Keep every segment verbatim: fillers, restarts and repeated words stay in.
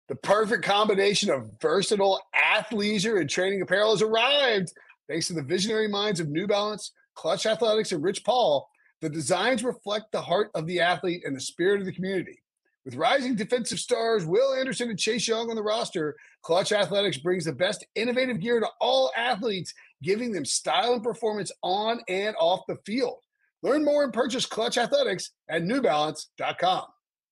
The perfect combination of versatile athleisure and training apparel has arrived. Thanks to the visionary minds of New Balance, Clutch Athletics, and Rich Paul, the designs reflect the heart of the athlete and the spirit of the community. With rising defensive stars Will Anderson and Chase Young on the roster, Clutch Athletics brings the best innovative gear to all athletes, giving them style and performance on and off the field. Learn more and purchase Clutch Athletics at new balance dot com.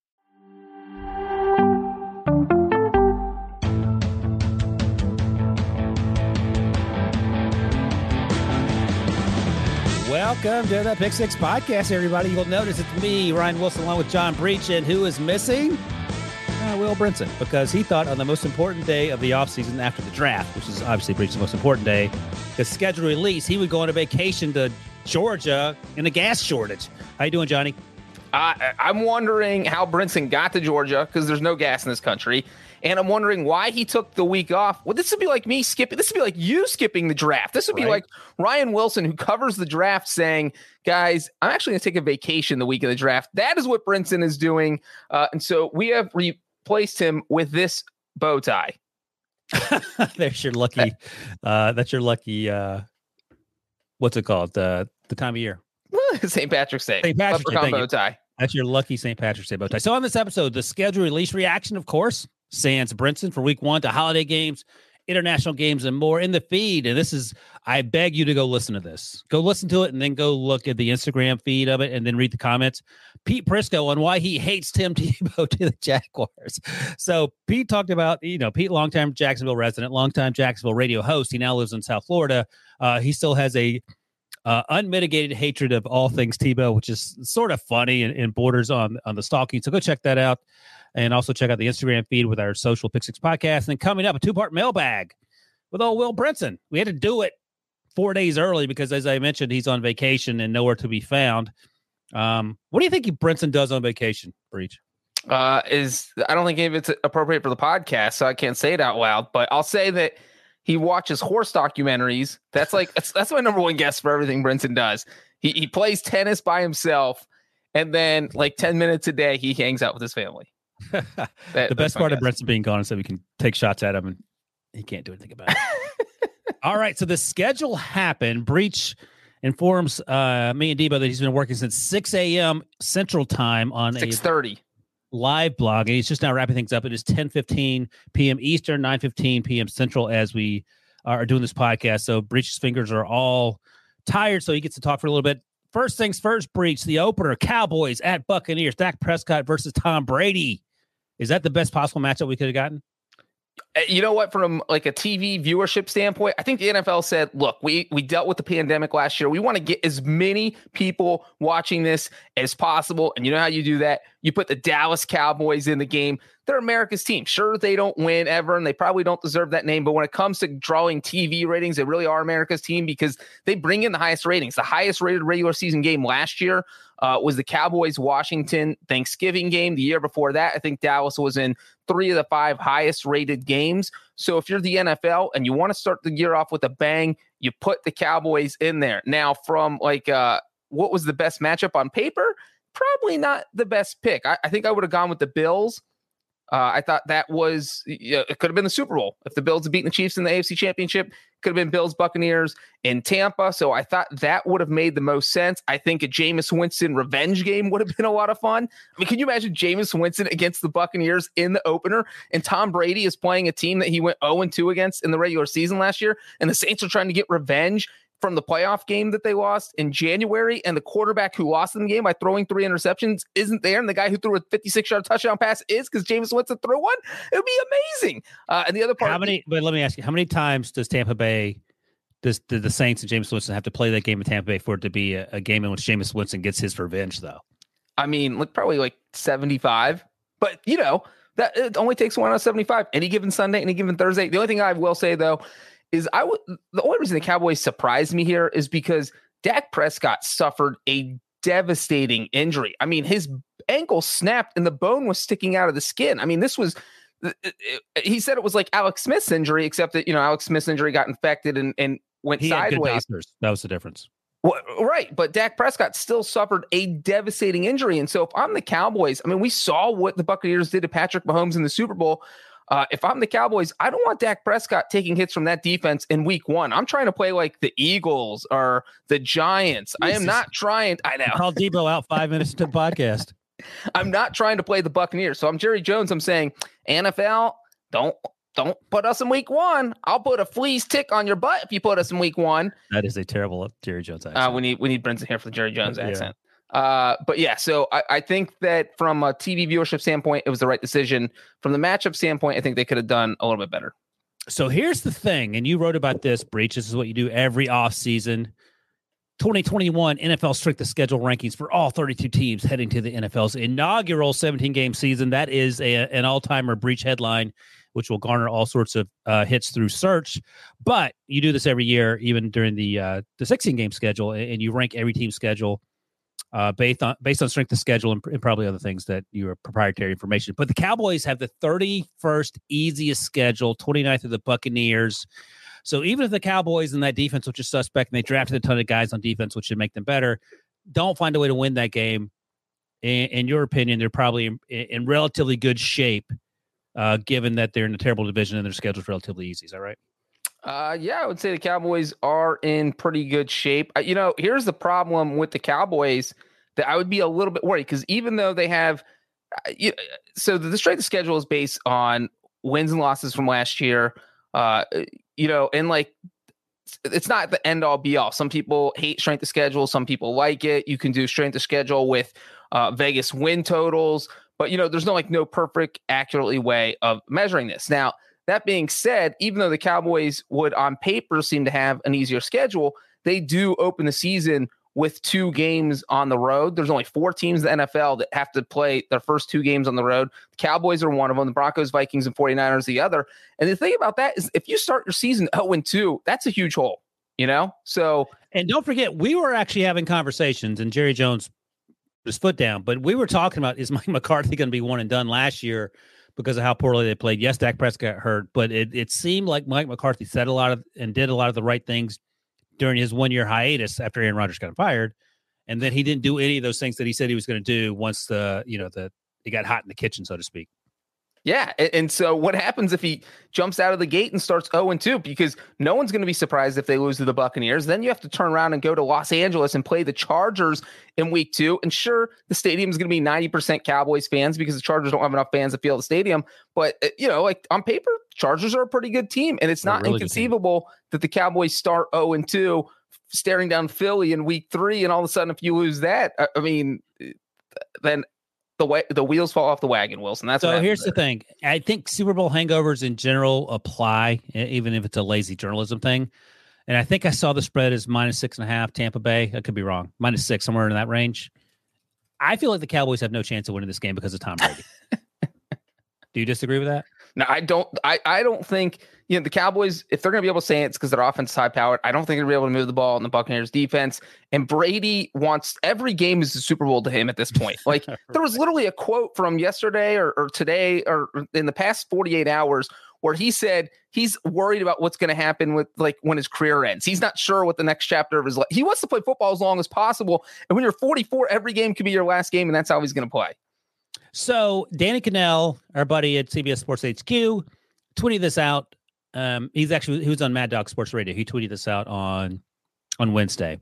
Welcome to the Pick Six Podcast, everybody. You'll notice it's me, Ryan Wilson, along with John Breach, and who is missing? Uh, Will Brinson, because he thought on the most important day of the offseason after the draft, which is obviously Breach's most important day, the scheduled release, he would go on a vacation to Georgia in a gas shortage. How you doing, Johnny? Uh, I'm wondering how Brinson got to Georgia because there's no gas in this country. And I'm wondering why he took the week off. Well, this would be like me skipping. This would be like you skipping the draft. This would be right. Like Ryan Wilson, who covers the draft, saying, guys, I'm actually going to take a vacation the week of the draft. That is what Brinson is doing. Uh, and so we have replaced him with this bow tie. There's your lucky. Uh, that's your lucky. Uh, what's it called? Uh, the time of year. Saint Patrick's Day. Saint Patrick's Day. Bow tie. That's your lucky Saint Patrick's Day bow tie. So on this episode, the schedule release reaction, of course, sans Brinson for week one, to holiday games, international games, and more in the feed. And this is, I beg you to go listen to this. Go listen to it and then go look at the Instagram feed of it and then read the comments. Pete Prisco on why he hates Tim Tebow to the Jaguars. So Pete talked about, you know, Pete, longtime Jacksonville resident, longtime Jacksonville radio host. He now lives in South Florida. Uh, he still has a Uh, unmitigated hatred of all things Tebow, which is sort of funny and, and borders on, on the stalking. So go check that out. And also check out the Instagram feed with our social Pick Six podcast. And then coming up, a two-part mailbag with old Will Brinson. We had to do it four days early because, as I mentioned, he's on vacation and nowhere to be found. Um, what do you think Brinson does on vacation, Breach? Uh, is I don't think it's appropriate for the podcast, so I can't say it out loud. But I'll say that he watches horse documentaries. That's like that's, that's my number one guess for everything Brinson does. He he plays tennis by himself, and then like ten minutes a day, he hangs out with his family. That, the best part guess. of Brinson being gone is that we can take shots at him, and he can't do anything about it. All right, so the schedule happened. Breach informs uh, me and Debo that he's been working since six a.m. Central Time on six thirty. Live blog, and he's just now wrapping things up. It is ten fifteen p.m. Eastern, nine fifteen p.m. Central as we are doing this podcast. So Breach's fingers are all tired, so he gets to talk for a little bit. First things first, Breach, the opener, Cowboys at Buccaneers, Dak Prescott versus Tom Brady. Is that the best possible matchup we could have gotten? You know what? From like a T V viewership standpoint, I think the N F L said, look, we, we dealt with the pandemic last year. We want to get as many people watching this as possible. And you know how you do that? You put the Dallas Cowboys in the game. They're America's team. Sure, they don't win ever, and they probably don't deserve that name. But when it comes to drawing T V ratings, they really are America's team because they bring in the highest ratings. The highest rated regular season game last year uh, was the Cowboys-Washington Thanksgiving game. The year before that, I think Dallas was in three of the five highest rated games. So if you're the N F L and you want to start the year off with a bang, you put the Cowboys in there. Now, from like uh, what was the best matchup on paper? Probably not the best pick. I, I think I would have gone with the Bills. Uh, I thought that was, you know, it could have been the Super Bowl. If the Bills had beaten the Chiefs in the A F C Championship, could have been Bills Buccaneers in Tampa. So I thought that would have made the most sense. I think a Jameis Winston revenge game would have been a lot of fun. I mean, can you imagine Jameis Winston against the Buccaneers in the opener? And Tom Brady is playing a team that he went oh and two against in the regular season last year. And the Saints are trying to get revenge from the playoff game that they lost in January, and the quarterback who lost in the game by throwing three interceptions isn't there, and the guy who threw a fifty-six yard touchdown pass is because Jameis Winston threw one. It would be amazing. Uh, and the other part, how many? But let me ask you, how many times does Tampa Bay, does, does the Saints and Jameis Winston have to play that game in Tampa Bay for it to be a, a game in which Jameis Winston gets his revenge? Though, I mean, look, probably like seventy-five, but you know that it only takes one out of seventy-five. Any given Sunday, any given Thursday. The only thing I will say though is I would the only reason the Cowboys surprised me here is because Dak Prescott suffered a devastating injury. I mean, his ankle snapped and the bone was sticking out of the skin. I mean, this was he said it was like Alex Smith's injury, except that, you know, Alex Smith's injury got infected and, and went he sideways. Had good doctors. That was the difference. Well, right. But Dak Prescott still suffered a devastating injury. And so if I'm the Cowboys, I mean, we saw what the Buccaneers did to Patrick Mahomes in the Super Bowl. Uh, if I'm the Cowboys, I don't want Dak Prescott taking hits from that defense in week one. I'm trying to play like the Eagles or the Giants. I am not trying. I know. Call Debo out five minutes into the podcast. I'm not trying to play the Buccaneers. So I'm Jerry Jones. I'm saying, N F L, don't don't put us in week one. I'll put a fleas tick on your butt if you put us in week one. That is a terrible Jerry Jones accent. Uh, we need we need Brinson here for the Jerry Jones accent. Yeah. Uh, but yeah, so I, I think that from a T V viewership standpoint, it was the right decision. From the matchup standpoint, I think they could have done a little bit better. So here's the thing, and you wrote about this, Breach. This is what you do every offseason. twenty twenty-one N F L Strength of Schedule rankings for all thirty-two teams heading to the N F L's inaugural seventeen-game season. That is a, an all-timer Breach headline, which will garner all sorts of uh, hits through search. But you do this every year, even during the uh, the sixteen-game schedule, and you rank every team's schedule uh, based on based on strength of schedule and, and probably other things that you are proprietary information. But the Cowboys have the thirty-first easiest schedule, twenty-ninth of the Buccaneers. So even if the Cowboys and that defense, which is suspect, and they drafted a ton of guys on defense, which should make them better, don't find a way to win that game, in, in your opinion, they're probably in, in relatively good shape, uh, given that they're in a terrible division and their schedule's relatively easy. Is that right? Uh, yeah, I would say the Cowboys are in pretty good shape. Uh, you know, here's the problem with the Cowboys that I would be a little bit worried, because even though they have uh, – you, so the, the strength of schedule is based on wins and losses from last year, uh, you know, and like it's not the end all be all. Some people hate strength of schedule. Some people like it. You can do strength of schedule with uh, Vegas win totals, but you know, there's no like no perfect, accurately way of measuring this. Now, that being said, even though the Cowboys would on paper seem to have an easier schedule, they do open the season with two games on the road. There's only four teams in the N F L that have to play their first two games on the road. The Cowboys are one of them. The Broncos, Vikings, and 49ers the other. And the thing about that is if you start your season oh and two, that's a huge hole, you know? So, and don't forget, we were actually having conversations, and Jerry Jones put his foot down, but we were talking about, is Mike McCarthy going to be one and done last year because of how poorly they played? Yes, Dak Prescott got hurt, but it, it seemed like Mike McCarthy said a lot of and did a lot of the right things during his one-year hiatus after Aaron Rodgers got fired. And then he didn't do any of those things that he said he was going to do once the, you know, the, he got hot in the kitchen, so to speak. Yeah. And, and so what happens if he jumps out of the gate and starts oh and two? Because no one's going to be surprised if they lose to the Buccaneers. Then you have to turn around and go to Los Angeles and play the Chargers in week two. And sure, the stadium is going to be ninety percent Cowboys fans because the Chargers don't have enough fans to fill the stadium. But, you know, like on paper, Chargers are a pretty good team. And it's not really inconceivable that the Cowboys start oh and two, staring down Philly in week three, and all of a sudden, if you lose that, I, I mean, then the way the wheels fall off the wagon, Wilson. That's so. Here's there. the thing: I think Super Bowl hangovers in general apply, even if it's a lazy journalism thing. And I think I saw the spread is minus six and a half. Tampa Bay, I could be wrong, minus six, somewhere in that range. I feel like the Cowboys have no chance of winning this game because of Tom Brady. Do you disagree with that? No, I don't. I, I don't think, you know, the Cowboys, if they're going to be able to say it, it's because their offense is high powered. I don't think they're going to be able to move the ball in the Buccaneers defense. And Brady wants every game is a Super Bowl to him at this point. Like right. There was literally a quote from yesterday or, or today or in the past forty-eight hours where he said he's worried about what's going to happen with like when his career ends. He's not sure what the next chapter of his life. He wants to play football as long as possible. And when you're forty-four, every game can be your last game, and that's how he's going to play. So Danny Cannell, our buddy at C B S Sports H Q, tweeted this out. Um, he's actually he was on Mad Dog Sports Radio. He tweeted this out on on Wednesday.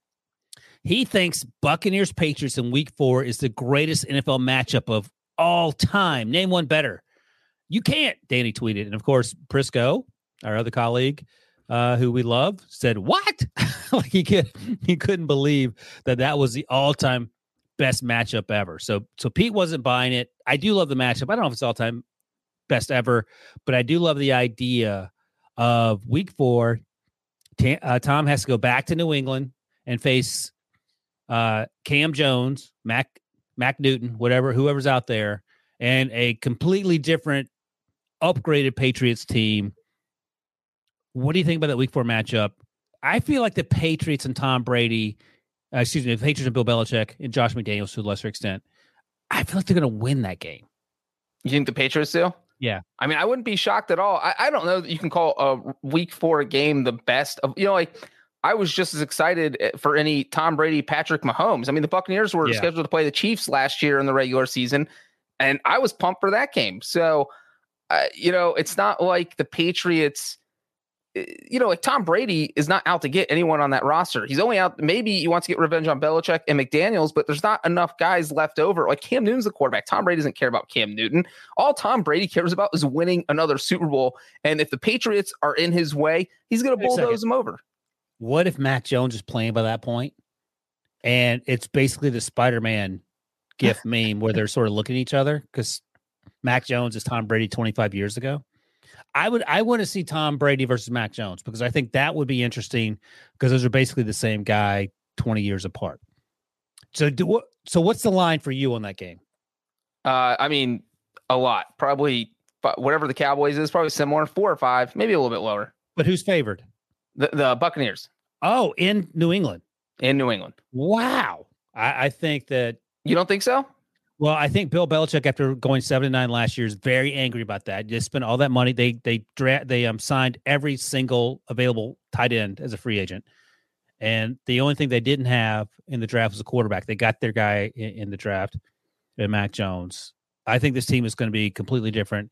He thinks Buccaneers Patriots in Week Four is the greatest N F L matchup of all time. Name one better. You can't. Danny tweeted, and of course Prisco, our other colleague, uh, who we love, said what? Like he could he couldn't believe that that was the all time best matchup ever. So so Pete wasn't buying it. I do love the matchup. I don't know if it's all time best ever, but I do love the idea of week four. T- uh, Tom has to go back to New England and face uh, Cam Jones, Mac Mac Newton, whatever, whoever's out there, and a completely different, upgraded Patriots team. What do you think about that week four matchup? I feel like the Patriots and Tom Brady, uh, excuse me, the Patriots and Bill Belichick and Josh McDaniels to a lesser extent, I feel like they're going to win that game. You think the Patriots do? Yeah. I mean, I wouldn't be shocked at all. I, I don't know that you can call a week four game the best of, you know, like I was just as excited for any Tom Brady, Patrick Mahomes. I mean, the Buccaneers were yeah. scheduled to play the Chiefs last year in the regular season, and I was pumped for that game. So uh, you know, it's not like the Patriots. You know, like Tom Brady is not out to get anyone on that roster. He's only out. Maybe he wants to get revenge on Belichick and McDaniels, but there's not enough guys left over. Like Cam Newton's the quarterback. Tom Brady doesn't care about Cam Newton. All Tom Brady cares about is winning another Super Bowl. And if the Patriots are in his way, he's going to bulldoze them over. What if Mac Jones is playing by that point? And it's basically the Spider-Man GIF meme where they're sort of looking at each other because Mac Jones is Tom Brady twenty-five years ago. I would I want to see Tom Brady versus Mac Jones because I think that would be interesting because those are basically the same guy twenty years apart. So do so what's the line for you on that game? Uh, I mean, a lot. Probably whatever the Cowboys is, probably similar, four or five, maybe a little bit lower. But who's favored? The, the Buccaneers. Oh, in New England. In New England. Wow. I, I think that. You don't think so? Well, I think Bill Belichick, after going seven to nine last year, is very angry about that. They spent all that money. They they dra- they um signed every single available tight end as a free agent, and the only thing they didn't have in the draft was a quarterback. They got their guy in, in the draft, uh, Mac Jones. I think this team is going to be completely different.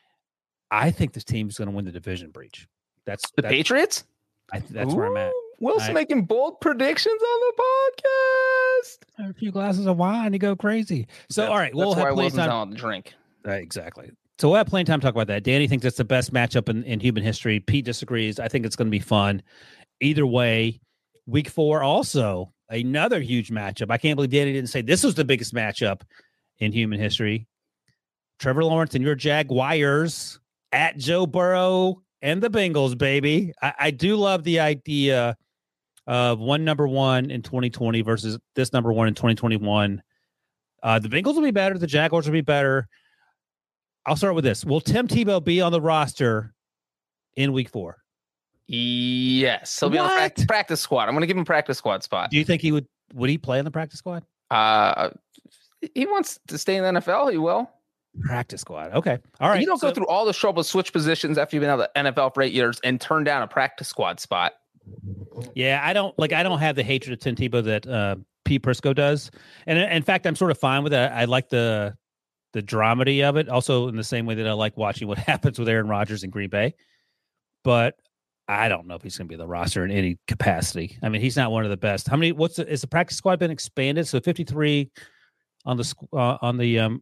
I think this team is going to win the division breach. That's the that's, Patriots. I, that's Ooh, where I'm at. Wilson I, making bold predictions on the podcast. A few glasses of wine to go crazy. So, that's, all right, we'll that's have why plenty of time. On the drink. Uh, exactly. So we'll have plenty of time to talk about that. Danny thinks that's the best matchup in, in human history. Pete disagrees. I think it's going to be fun. Either way, week four also another huge matchup. I can't believe Danny didn't say this was the biggest matchup in human history. Trevor Lawrence and your Jaguars at Joe Burrow and the Bengals, baby. I, I do love the idea of one number one in twenty twenty versus this number one in twenty twenty-one. Uh, the Bengals will be better. The Jaguars will be better. I'll start with this. Will Tim Tebow be on the roster in week four? Yes. He'll be on the practice, practice squad. I'm going to give him practice squad spot. Do you think he would, would he play in the practice squad? Uh, he wants to stay in the N F L. He will. Practice squad. Okay. All right. You don't so, go through all the trouble to switch positions after you've been out of the N F L for eight years and turn down a practice squad spot. Yeah, I don't like. I don't have the hatred of Tim Tebow that uh, Pete Prisco does, and in fact, I'm sort of fine with it. I like the the dramedy of it, also in the same way that I like watching what happens with Aaron Rodgers in Green Bay. But I don't know if he's going to be on the roster in any capacity. I mean, he's not one of the best. How many? What's the, is the practice squad been expanded? So fifty-three on the uh, on the um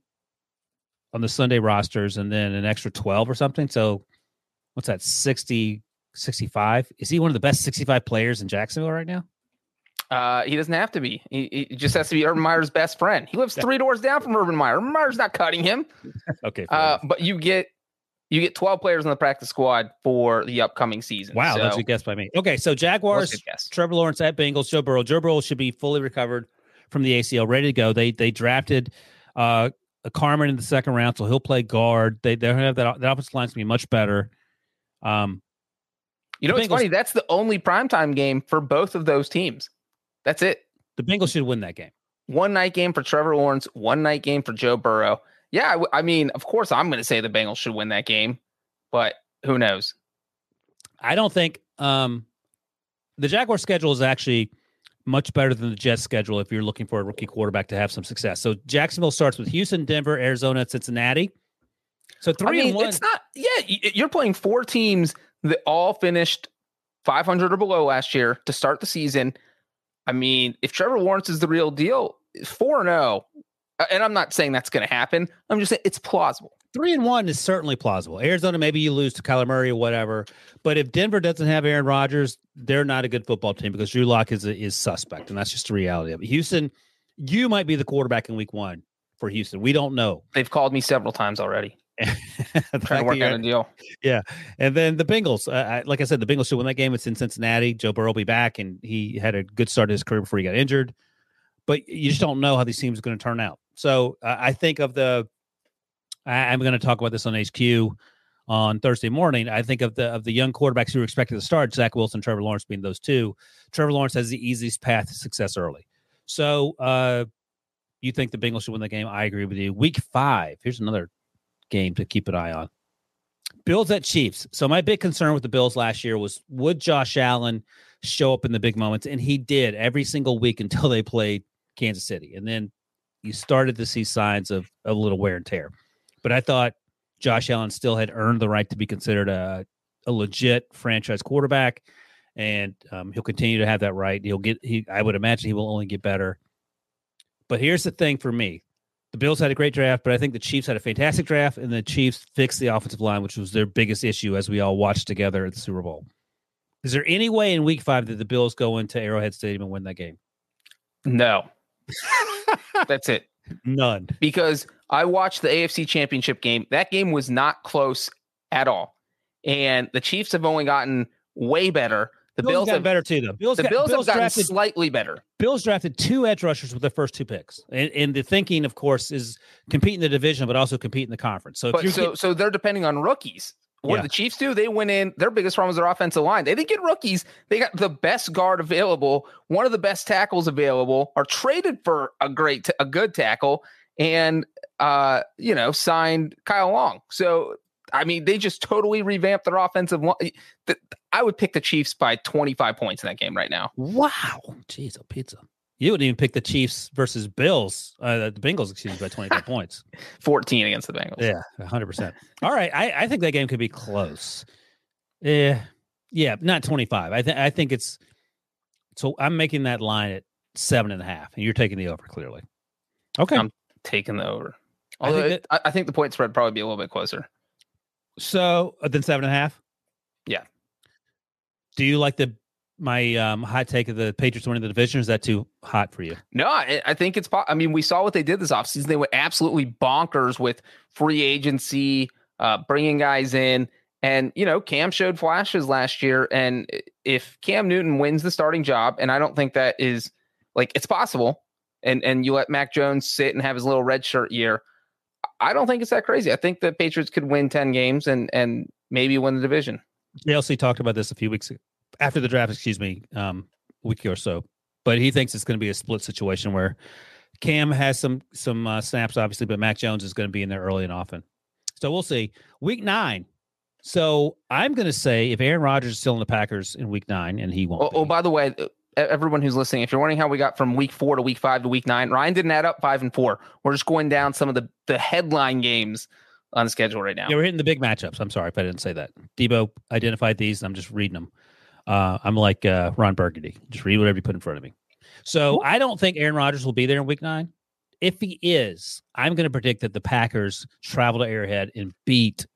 on the Sunday rosters, and then an extra twelve or something. So what's that? sixty. sixty-five. Is he one of the best sixty-five players in Jacksonville right now? Uh, he doesn't have to be. He, he just has to be Urban Meyer's best friend. He lives three doors down from Urban Meyer. Urban Meyer's not cutting him. Okay. Uh, but you get you get twelve players on the practice squad for the upcoming season. Wow, so, that's a guess by me. Okay, so Jaguars, Trevor Lawrence at Bengals, Joe Burrow. Joe Burrow should be fully recovered from the A C L, ready to go. They they drafted uh, a Carmen in the second round, so he'll play guard. They they have that that offensive line's gonna be much better. Um. You know, it's funny. That's the only primetime game for both of those teams. That's it. The Bengals should win that game. One night game for Trevor Lawrence, one night game for Joe Burrow. Yeah, I, w- I mean, of course, I'm going to say the Bengals should win that game, but who knows? I don't think um, the Jaguars' schedule is actually much better than the Jets' schedule if you're looking for a rookie quarterback to have some success. So Jacksonville starts with Houston, Denver, Arizona, and Cincinnati. So three I mean, and one. It's not. Yeah, you're playing four teams that all finished five hundred or below last year to start the season. I mean, if Trevor Lawrence is the real deal, four and oh, and I'm not saying that's going to happen. I'm just saying it's plausible. Three and one is certainly plausible. Arizona, maybe you lose to Kyler Murray or whatever. But if Denver doesn't have Aaron Rodgers, they're not a good football team because Drew Lock is is suspect, and that's just the reality of it. Houston, you might be the quarterback in week one for Houston. We don't know. They've called me several times already. Trying to work out a deal. Yeah. And then the Bengals, uh, I, like I said, the Bengals should win that game. It's in Cincinnati. Joe Burrow will be back, and he had a good start to his career before he got injured. But you just don't know how these teams are going to turn out. So uh, I think of the, I, I'm going to talk about this on H Q on Thursday morning. I think of the of the young quarterbacks who are expected to start, Zach Wilson, Trevor Lawrence being those two. Trevor Lawrence has the easiest path to success early. So uh, you think the Bengals should win the game? I agree with you. Week five, here's another game to keep an eye on. Bills at Chiefs. So my big concern with the Bills last year was, would Josh Allen show up in the big moments? And he did every single week until they played Kansas City. And then you started to see signs of a little wear and tear. But I thought Josh Allen still had earned the right to be considered a, a legit franchise quarterback, and um, he'll continue to have that right. He'll get. He, I would imagine he will only get better. But here's the thing for me. The Bills had a great draft, but I think the Chiefs had a fantastic draft, and the Chiefs fixed the offensive line, which was their biggest issue as we all watched together at the Super Bowl. Is there any way in week five that the Bills go into Arrowhead Stadium and win that game? No. That's it. None. Because I watched the A F C Championship game. That game was not close at all. And the Chiefs have only gotten way better. The Bills, Bills got have better too, though. Bills, the got, Bills, Bills have gotten drafted, slightly better. Bills drafted two edge rushers with their first two picks, and, and the thinking, of course, is compete in the division, but also compete in the conference. So, if but you're so, getting, so they're depending on rookies. What Yeah. did the Chiefs do? They went in. Their biggest problem was their offensive line. They didn't get rookies. They got the best guard available, one of the best tackles available, or traded for a great, a good tackle, and uh, you know, signed Kyle Long. So. I mean, they just totally revamped their offensive line. I would pick the Chiefs by twenty-five points in that game right now. wow, jeez, a pizza. You wouldn't even pick the Chiefs versus Bills, uh, the Bengals, excuse me, by twenty-five points. fourteen against the Bengals. Yeah, one hundred percent. All right, I, I think that game could be close. Yeah, yeah, not twenty-five. I think I think it's. So I'm making that line at seven and a half, and you're taking the over clearly. Okay, I'm taking the over. I Although think it, I, I think the point spread would probably be a little bit closer. so uh, then seven and a half. Yeah. Do you like the my um, hot take of the Patriots winning the division? Or is that too hot for you? No, I, I think it's. I mean, we saw what they did this offseason. They went absolutely bonkers with free agency, uh, bringing guys in. And, you know, Cam showed flashes last year. And if Cam Newton wins the starting job, and I don't think that is like it's possible, and, and you let Mac Jones sit and have his little red shirt year, I don't think it's that crazy. I think the Patriots could win ten games and and maybe win the division. J L C talked about this a few weeks after the draft, excuse me, um, a week or so. But he thinks it's going to be a split situation where Cam has some some uh, snaps, obviously, but Mac Jones is going to be in there early and often. So we'll see. Week nine. So I'm going to say if Aaron Rodgers is still in the Packers in week nine, and he won't. Oh, oh by the way, everyone who's listening, if you're wondering how we got from week four to week five to week nine, Ryan didn't add up five and four. We're just going down some of the, the headline games on the schedule right now. Yeah, we're hitting the big matchups. I'm sorry if I didn't say that. Debo identified these, and I'm just reading them. Uh, I'm like uh, Ron Burgundy. Just read whatever you put in front of me. So I don't think Aaron Rodgers will be there in week nine. If he is, I'm going to predict that the Packers travel to Arrowhead and beat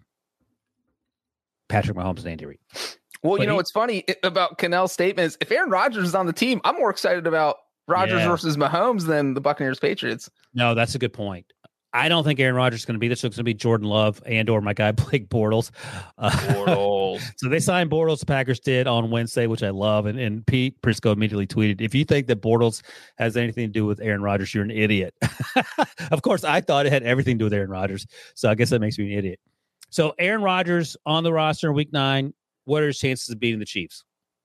Patrick Mahomes and Andy Reid. Well, But you know he- what's funny about Cannell's statement is if Aaron Rodgers is on the team, I'm more excited about Rodgers Yeah. versus Mahomes than the Buccaneers Patriots. No, that's a good point. I don't think Aaron Rodgers is going to be there. So it's going to be Jordan Love and or my guy Blake Bortles. Uh, Bortles. So they signed Bortles. The Packers did on Wednesday, which I love. And, and Pete Prisco immediately tweeted, if you think that Bortles has anything to do with Aaron Rodgers, you're an idiot. Of course, I thought it had everything to do with Aaron Rodgers. So I guess that makes me an idiot. So Aaron Rodgers on the roster in week nine. What are his chances of beating the Chiefs?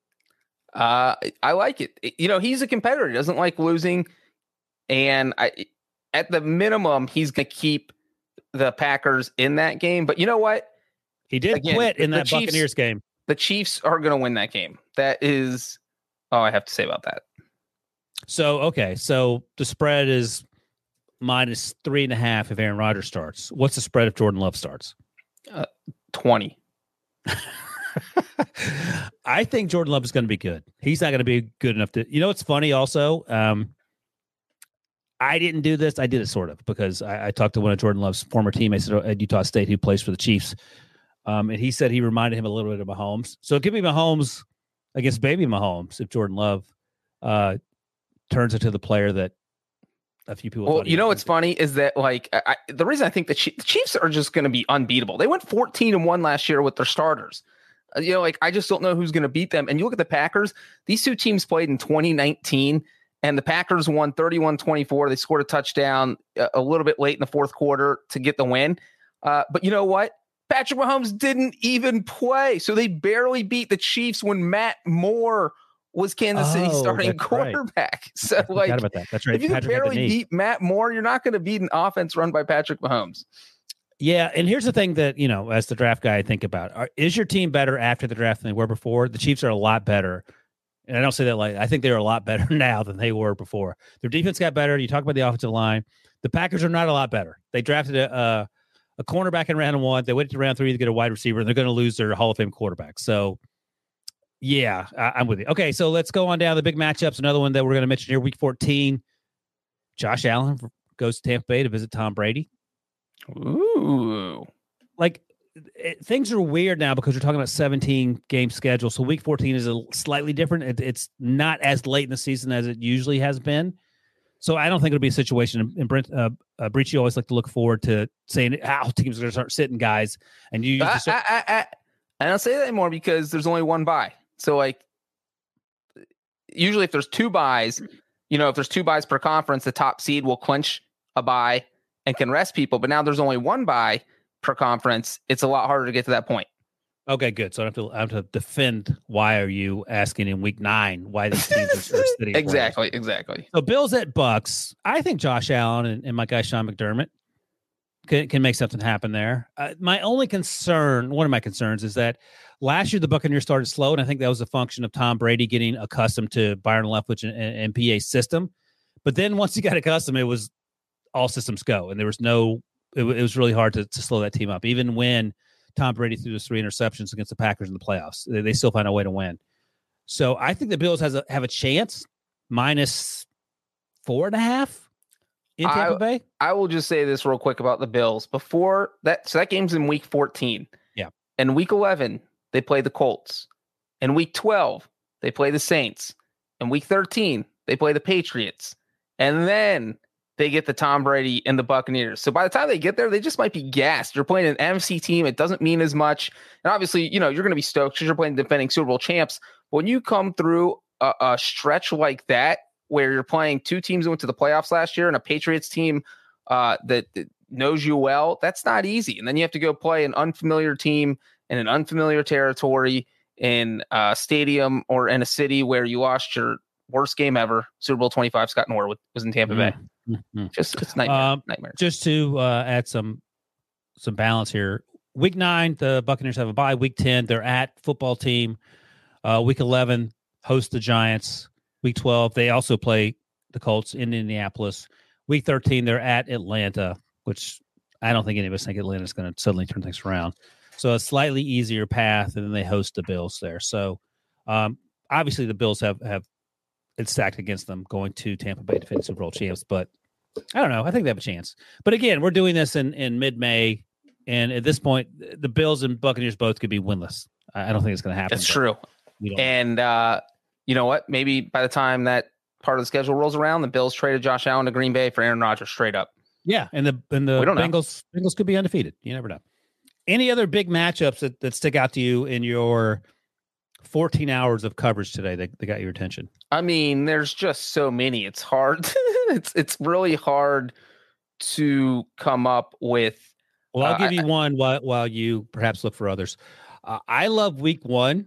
Uh, I like it. You know, he's a competitor. He doesn't like losing. And I, at the minimum, he's going to keep the Packers in that game. But you know what? He did Again, quit in the that Chiefs- Buccaneers game. The Chiefs are going to win that game. That is all I have to say about that. So, okay. So the spread is minus three and a half if Aaron Rodgers starts. What's the spread if Jordan Love starts? twenty. I think Jordan Love is going to be good. He's not going to be good enough to, you know, it's funny also. Um, I didn't do this. I did it sort of because I, I talked to one of Jordan Love's former teammates at Utah State who plays for the Chiefs. Um, and he said he reminded him a little bit of Mahomes. So it could be Mahomes against baby Mahomes if Jordan Love uh, turns into the player that a few people. Well, thought he you know was. what's funny is that like I, I- the reason I think the, Chief, the Chiefs are just going to be unbeatable. They went fourteen and one last year with their starters. Uh, you know, like I just don't know who's going to beat them. And you look at the Packers; these two teams played in twenty nineteen, and the Packers won thirty-one twenty-four. They scored a touchdown a, a little bit late in the fourth quarter to get the win. Uh, but you know what? Patrick Mahomes didn't even play, so they barely beat the Chiefs when Matt Moore was Kansas City Oh, starting that's right. quarterback. So I forgot like. about that. That's right. If you can Patrick had the barely knee. beat Matt Moore, you're not going to beat an offense run by Patrick Mahomes. Yeah, and here's the thing that, you know, as the draft guy, I think about. Are, is your team better after the draft than they were before? The Chiefs are a lot better. And I don't say that like, I think they're a lot better now than they were before. Their defense got better. You talk about the offensive line. The Packers are not a lot better. They drafted a, a, a cornerback in round one. They waited to round three to get a wide receiver, and they're going to lose their Hall of Fame quarterback. So, yeah, I, I'm with you. Okay, so let's go on down the big matchups. Another one that we're going to mention here, week fourteen. Josh Allen goes to Tampa Bay to visit Tom Brady. Ooh. Like, it, things are weird now because we're talking about seventeen game schedule. So week fourteen is a slightly different. It, it's not as late in the season as it usually has been. So I don't think it'll be a situation. And Brent, uh, uh, Breachy always like to look forward to saying how teams are going to start sitting guys. And you, I, start- I, I, I don't say that anymore because there's only one bye. So like, usually if there's two buys, you know, if there's two buys per conference, the top seed will clinch a bye and can rest people. But now there's only one bye per conference. It's a lot harder to get to that point. Okay, good. So I have to I have to defend. Why are you asking in week nine why these teams are sitting? exactly, players. exactly. So Bills at Bucks. I think Josh Allen and, and my guy Sean McDermott can can make something happen there. Uh, my only concern, one of my concerns, is that last year the Buccaneers started slow, and I think that was a function of Tom Brady getting accustomed to Byron Leftwich and, and, and P A system. But then once he got accustomed, it was all systems go, and there was no. It, it was really hard to, to slow that team up, even when Tom Brady threw those three interceptions against the Packers in the playoffs. They, they still find a way to win. So I think the Bills has a, have a chance, minus four and a half in Tampa I, Bay. I will just say this real quick about the Bills. Before that, so that game's in week fourteen. Yeah. And week eleven, they play the Colts. In week twelve, they play the Saints. In week thirteen, they play the Patriots. And then they get the Tom Brady and the Buccaneers. So by the time they get there, they just might be gassed. You're playing an N F C team. It doesn't mean as much. And obviously, you know, you're going to be stoked because you're playing defending Super Bowl champs. But when you come through a, a stretch like that, where you're playing two teams that went to the playoffs last year and a Patriots team uh, that, that knows you well, that's not easy. And then you have to go play an unfamiliar team in an unfamiliar territory in a stadium or in a city where you lost your worst game ever. Super Bowl twenty-five, Scott Norwood was in Tampa Bay. Mm-hmm. Just it's nightmare. Um, nightmare. Just to uh, add some some balance here. Week nine, the Buccaneers have a bye. Week ten, they're at football team. Uh, week eleven, host the Giants. Week twelve, they also play the Colts in Indianapolis. Week thirteen, they're at Atlanta, which I don't think any of us think Atlanta's going to suddenly turn things around. So a slightly easier path, and then they host the Bills there. So um, obviously the Bills have have it's stacked against them going to Tampa Bay defending Super Bowl champs, but I don't know. I think they have a chance. But again, we're doing this in, in mid-May, and at this point, the Bills and Buccaneers both could be winless. I don't think it's going to happen. That's true. We don't and uh, you know what? Maybe by the time that part of the schedule rolls around, the Bills traded Josh Allen to Green Bay for Aaron Rodgers straight up. Yeah, and the and the Bengals know. Bengals could be undefeated. You never know. Any other big matchups that, that stick out to you in your fourteen hours of coverage today that, that got your attention? I mean, there's just so many. It's hard. it's it's really hard to come up with. Well, I'll uh, give you one while while you perhaps look for others. Uh, I love week one.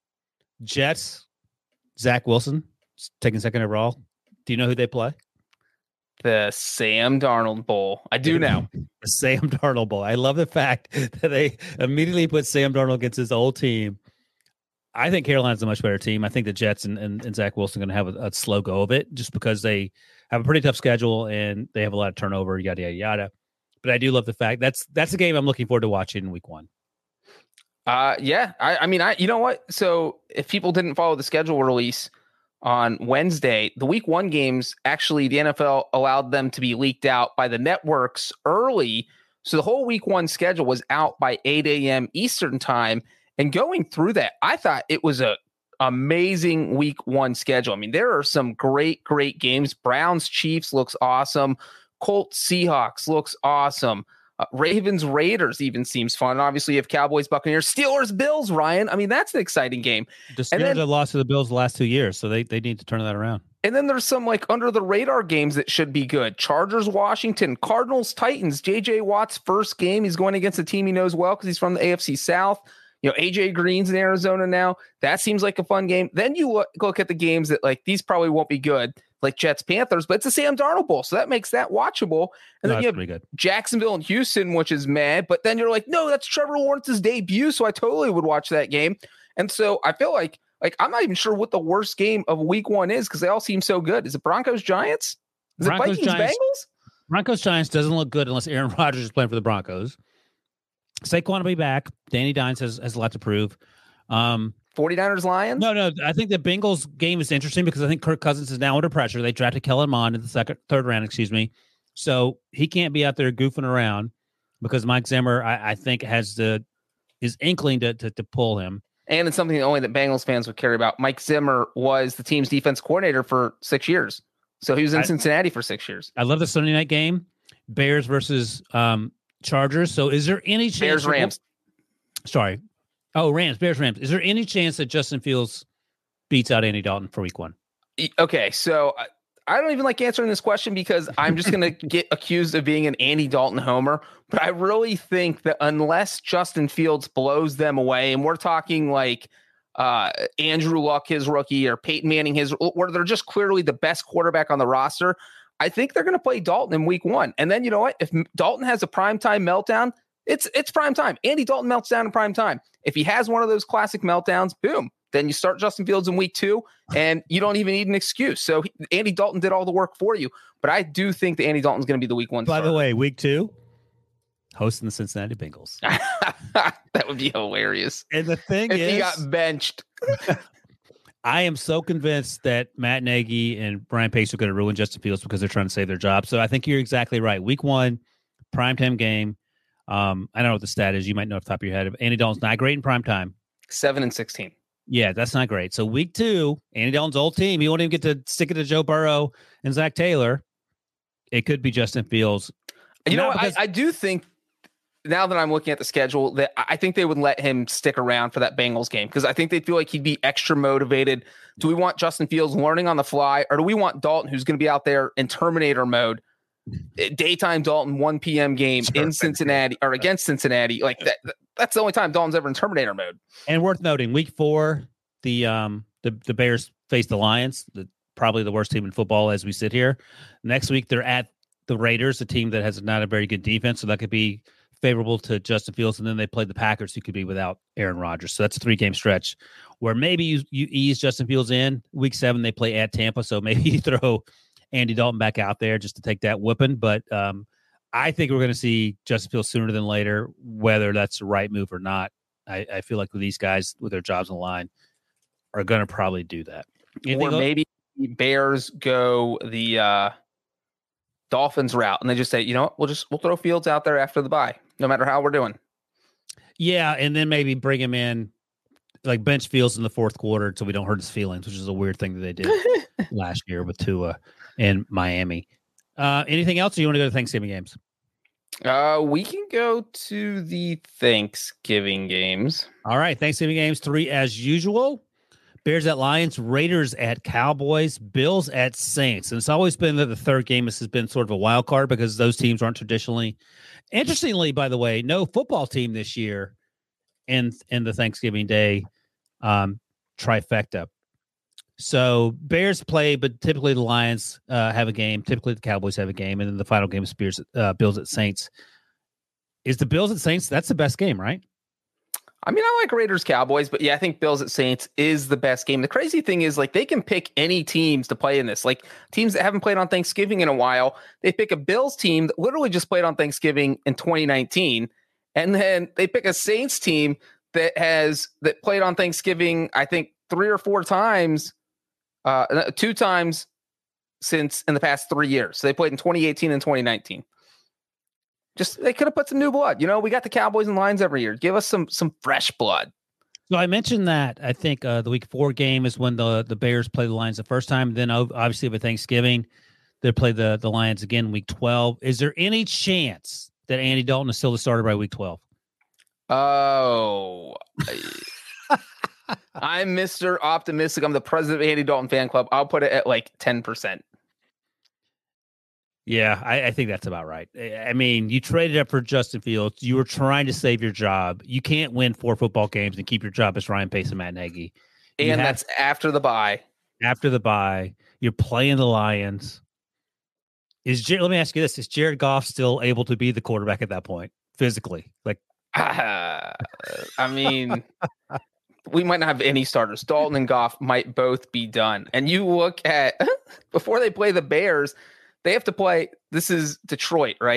Jets, Zach Wilson taking second overall. Do you know who they play? The Sam Darnold Bowl. I do now. The Sam Darnold Bowl. I love the fact that they immediately put Sam Darnold against his old team. I think Carolina's a much better team. I think the Jets and, and, and Zach Wilson are going to have a, a slow go of it just because they have a pretty tough schedule and they have a lot of turnover, yada, yada, yada. But I do love the fact that's that's a game I'm looking forward to watching in week one. Uh, yeah. I, I mean, I you know what? So if people didn't follow the schedule release on Wednesday, the week one games, actually the N F L allowed them to be leaked out by the networks early. So the whole week one schedule was out by eight a.m. Eastern time. And going through that, I thought it was a amazing week one schedule. I mean, there are some great, great games. Browns Chiefs looks awesome. Colts Seahawks looks awesome. Uh, Ravens Raiders even seems fun. Obviously, you have Cowboys Buccaneers, Steelers Bills. Ryan, I mean, that's an exciting game. The Steelers have lost to the Bills the last two years, so they they need to turn that around. And then there's some like under the radar games that should be good. Chargers Washington, Cardinals Titans. J J Watt's first game. He's going against a team he knows well because he's from the A F C South. You know, A J Green's in Arizona now. That seems like a fun game. Then you look, look at the games that like these probably won't be good, like Jets Panthers, but it's a Sam Darnold Bowl, so that makes that watchable. And no, then you have good. Jacksonville and Houston, which is mad. But then you're like, no, that's Trevor Lawrence's debut, so I totally would watch that game. And so I feel like like I'm not even sure what the worst game of week one is because they all seem so good. Is it Broncos Giants? Is Broncos, it Vikings Giants, Bengals? Broncos Giants doesn't look good unless Aaron Rodgers is playing for the Broncos. Saquon will be back. Danny Dimes has, has a lot to prove. Um, 49ers Lions? No, no. I think the Bengals game is interesting because I think Kirk Cousins is now under pressure. They drafted Kellen Mond in the second, third round, excuse me. So he can't be out there goofing around because Mike Zimmer, I, I think, has the is inkling to, to to pull him. And it's something only that Bengals fans would care about. Mike Zimmer was the team's defense coordinator for six years. So he was in I, Cincinnati for six years. I love the Sunday night game, Bears versus um, Chargers. So is there any chance? Bears Rams. Sorry. Oh, Rams, Bears, Rams. Is there any chance that Justin Fields beats out Andy Dalton for week one? Okay, so I don't even like answering this question because I'm just going to get accused of being an Andy Dalton homer. But I really think that unless Justin Fields blows them away, and we're talking like uh, Andrew Luck, his rookie, or Peyton Manning, his, where they're just clearly the best quarterback on the roster, I think they're going to play Dalton in week one. And then you know what? If Dalton has a primetime meltdown, it's it's prime time. Andy Dalton melts down in prime time. If he has one of those classic meltdowns, boom, then you start Justin Fields in week two, and you don't even need an excuse. So he, Andy Dalton did all the work for you. But I do think that Andy Dalton's going to be the week one By starter. the way, week two, hosting the Cincinnati Bengals. That would be hilarious. And the thing if is, he got benched. I am so convinced that Matt Nagy and Brian Pace are going to ruin Justin Fields because they're trying to save their job. So I think you're exactly right. Week one, primetime game. Um, I don't know what the stat is. You might know off the top of your head. Andy Dalton's not great in prime time. Seven and sixteen. Yeah, that's not great. So week two, Andy Dalton's old team. He won't even get to stick it to Joe Burrow and Zach Taylor. It could be Justin Fields. You not know, because- I, I do think now that I'm looking at the schedule that I think they would let him stick around for that Bengals game because I think they feel like he'd be extra motivated. Do we want Justin Fields learning on the fly, or do we want Dalton, who's going to be out there in Terminator mode? Daytime Dalton one p.m. game sure. in Cincinnati or against Cincinnati. Like that, that's the only time Dalton's ever in Terminator mode. And worth noting, week four, the um the, the Bears face the Lions, the, probably the worst team in football as we sit here. Next week, they're at the Raiders, a team that has not a very good defense, so that could be favorable to Justin Fields. And then they play the Packers, who could be without Aaron Rodgers. So that's a three-game stretch where maybe you, you ease Justin Fields in. Week seven, they play at Tampa, so maybe you throw Andy Dalton back out there just to take that whooping. But um, I think we're going to see Justin Fields sooner than later, whether that's the right move or not. I, I feel like these guys with their jobs on the line are going to probably do that. Anything or maybe the Bears go the uh, Dolphins route and they just say, you know what, we'll just we'll throw Fields out there after the bye, no matter how we're doing. Yeah, and then maybe bring him in, like bench Fields in the fourth quarter until we don't hurt his feelings, which is a weird thing that they did last year with Tua in Miami. Uh, anything else, or you want to go to Thanksgiving games? Uh, we can go to the Thanksgiving games. All right, Thanksgiving games, three as usual. Bears at Lions, Raiders at Cowboys, Bills at Saints. And it's always been that the third game has been sort of a wild card because those teams aren't traditionally. Interestingly, by the way, no football team this year in, in the Thanksgiving Day um, trifecta. So Bears play, but typically the Lions uh, have a game. Typically the Cowboys have a game. And then the final game is Bears, uh, Bills at Saints. Is the Bills at Saints? That's the best game, right? I mean, I like Raiders Cowboys, but yeah, I think Bills at Saints is the best game. The crazy thing is, like, they can pick any teams to play in this. Like, teams that haven't played on Thanksgiving in a while, they pick a Bills team that literally just played on Thanksgiving in twenty nineteen, and then they pick a Saints team that has that played on Thanksgiving, I think, three or four times, uh, two times since in the past three years. So they played in twenty eighteen and twenty nineteen. Just they could have put some new blood. You know, we got the Cowboys and Lions every year. Give us some some fresh blood. So I mentioned that I think uh, the week four game is when the, the Bears play the Lions the first time. Then obviously with Thanksgiving, they play the, the Lions again week twelve. Is there any chance that Andy Dalton is still the starter by week twelve? Oh, I'm Mister Optimistic. I'm the president of Andy Dalton fan club. I'll put it at like ten percent. Yeah, I, I think that's about right. I mean, you traded up for Justin Fields. You were trying to save your job. You can't win four football games and keep your job as Ryan Pace and Matt Nagy. You and that's after the bye. After the bye, you're playing the Lions. Is Jared, let me ask you this: is Jared Goff still able to be the quarterback at that point physically? Like, uh, I mean, we might not have any starters. Dalton and Goff might both be done. And you look at before they play the Bears. They have to play, this is Detroit, right?